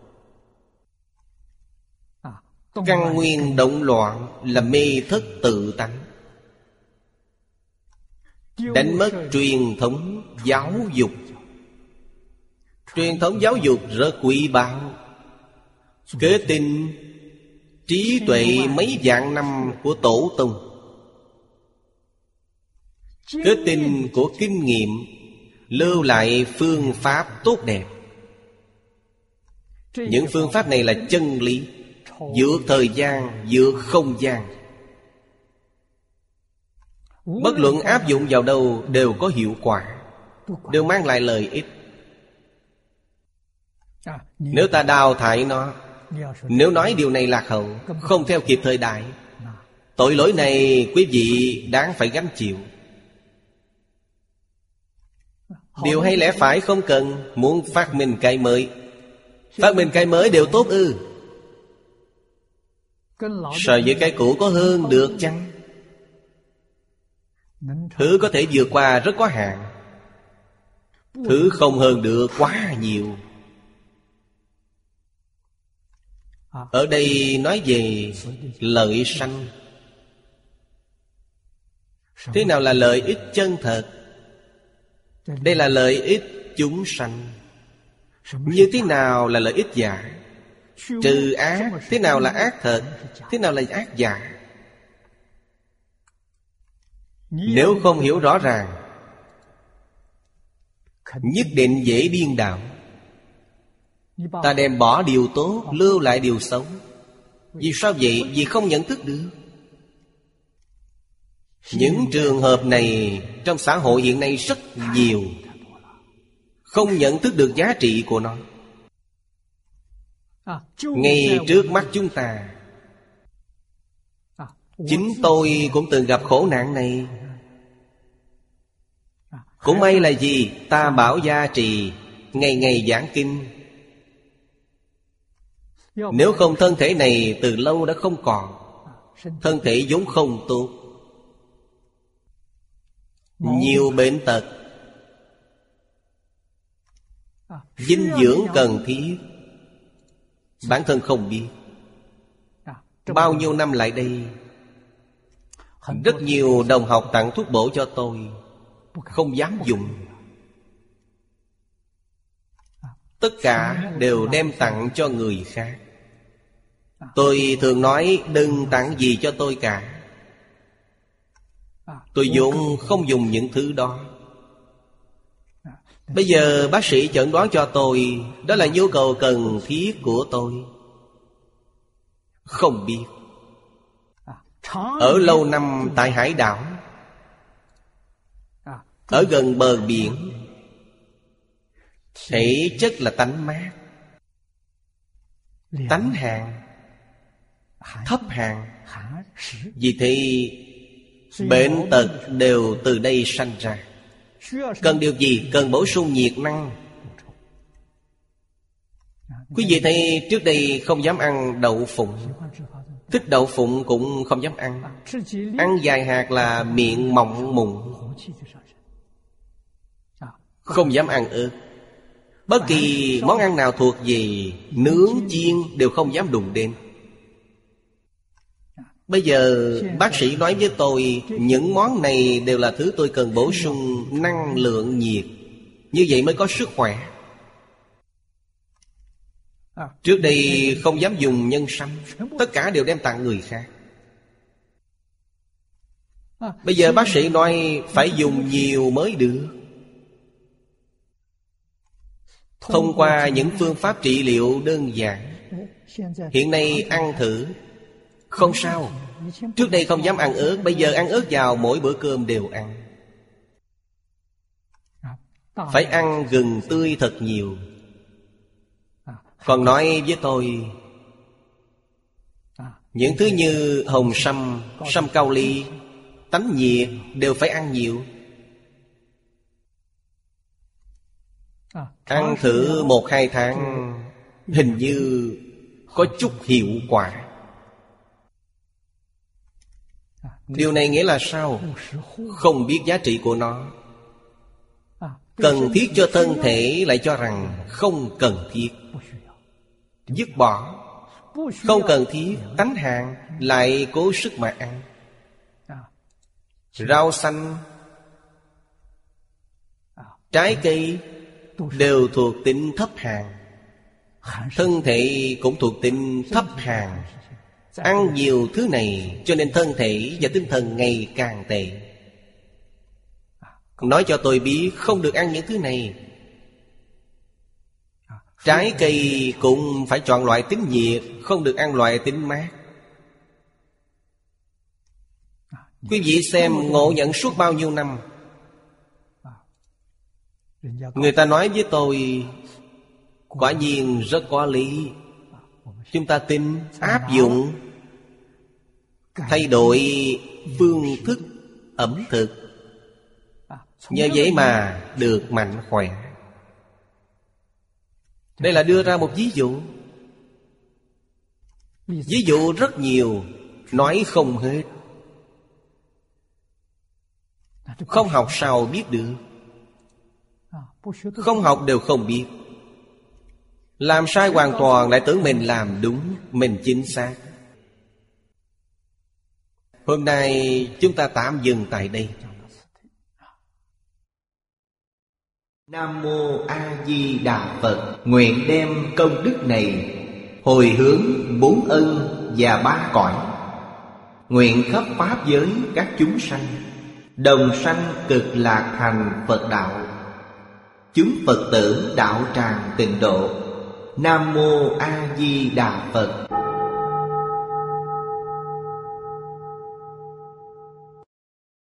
A: Căn nguyên động loạn là mê thất tự tánh. Đánh mất truyền thống giáo dục. Truyền thống giáo dục rất quý báu. Kế tinh trí tuệ mấy vạn năm của tổ tông, kết tinh của kinh nghiệm, lưu lại phương pháp tốt đẹp. Những phương pháp này là chân lý, vượt thời gian, vượt không gian. Bất luận áp dụng vào đâu đều có hiệu quả, đều mang lại lợi ích. Nếu ta đào thải nó, nếu nói điều này lạc hậu, không theo kịp thời đại, tội lỗi này quý vị đáng phải gánh chịu. Điều hay lẽ phải không cần. Muốn phát minh cái mới, phát minh cái mới đều tốt ư? So với cái cũ có hơn được chăng? Thứ có thể vượt qua rất có hạn, thứ không hơn được quá nhiều. Ở đây nói về lợi sanh. Thế nào là lợi ích chân thật? Đây là lợi ích chúng sanh. Như thế nào là lợi ích giả? Trừ ác, thế nào là ác thật? Thế nào là ác giả? Nếu không hiểu rõ ràng, nhất định dễ điên đảo. Ta đem bỏ điều tốt, lưu lại điều xấu. Vì sao vậy? Vì không nhận thức được. Những trường hợp này trong xã hội hiện nay rất nhiều. Không nhận thức được giá trị của nó. Ngay trước mắt chúng ta, chính tôi cũng từng gặp khổ nạn này. Cũng may là gì? Ta bảo gia trì, ngày ngày giảng kinh. Nếu không thân thể này từ lâu đã không còn. Thân thể vốn không tốt, nhiều bệnh tật. Dinh dưỡng cần thiết, bản thân không biết. Bao nhiêu năm lại đây, rất nhiều đồng học tặng thuốc bổ cho tôi, không dám dùng. Tất cả đều đem tặng cho người khác. Tôi thường nói đừng tặng gì cho tôi cả. Tôi vốn không dùng những thứ đó. Bây giờ bác sĩ chẩn đoán cho tôi, đó là nhu cầu cần thiết của tôi. Không biết. Ở lâu năm tại hải đảo, ở gần bờ biển, thể chất là tánh mát, tánh hàn, thấp hàn. Vì thế bệnh tật đều từ đây sanh ra. Cần điều gì? Cần bổ sung nhiệt năng. Quý vị thấy trước đây không dám ăn đậu phụng, thích đậu phụng cũng không dám ăn. Ăn vài hạt là miệng mọng mụn, không dám ăn ớt. Bất kỳ món ăn nào thuộc về nướng chiên đều không dám đụng đến. Bây giờ bác sĩ nói với tôi, những món này đều là thứ tôi cần bổ sung năng lượng nhiệt, như vậy mới có sức khỏe. Trước đây không dám dùng nhân sâm, tất cả đều đem tặng người khác. Bây giờ bác sĩ nói phải dùng nhiều mới được. Thông qua những phương pháp trị liệu đơn giản, hiện nay ăn thử không sao. Trước đây không dám ăn ớt, bây giờ ăn ớt vào mỗi bữa cơm đều ăn. Phải ăn gừng tươi thật nhiều. Còn nói với tôi, những thứ như hồng sâm, sâm cao ly, tánh nhiệt đều phải ăn nhiều. Ăn thử một hai tháng, hình như có chút hiệu quả. Điều này nghĩa là sao? Không biết giá trị của nó. Cần thiết cho thân thể lại cho rằng không cần thiết, dứt bỏ. Không cần thiết, tánh hàn lại cố sức mà ăn. Rau xanh, trái cây đều thuộc tính thấp hàn. thân thể cũng thuộc tính thấp hèn. Ăn nhiều thứ này cho nên thân thể và tinh thần ngày càng tệ. Nói cho tôi biết không được ăn những thứ này. Trái cây cũng phải chọn loại tính nhiệt, không được ăn loại tính mát. Quý vị xem ngộ nhận suốt bao nhiêu năm. Người ta nói với tôi quả nhiên rất có lý. Chúng ta tin, áp dụng, thay đổi phương thức ẩm thực. Nhờ vậy mà được mạnh khỏe. Đây là đưa ra một ví dụ. Ví dụ rất nhiều, nói không hết. Không học sao biết được. Không học đều không biết. Làm sai hoàn toàn lại tưởng mình làm đúng, mình chính xác. Hôm nay chúng ta tạm dừng tại đây. Nam Mô A Di Đà Phật. Nguyện đem công đức này hồi hướng bốn ân và ba cõi. Nguyện khắp pháp giới các chúng sanh đồng sanh cực lạc thành Phật đạo. Chúng Phật tử đạo tràng tịnh độ. Nam Mô A Di Đà Phật.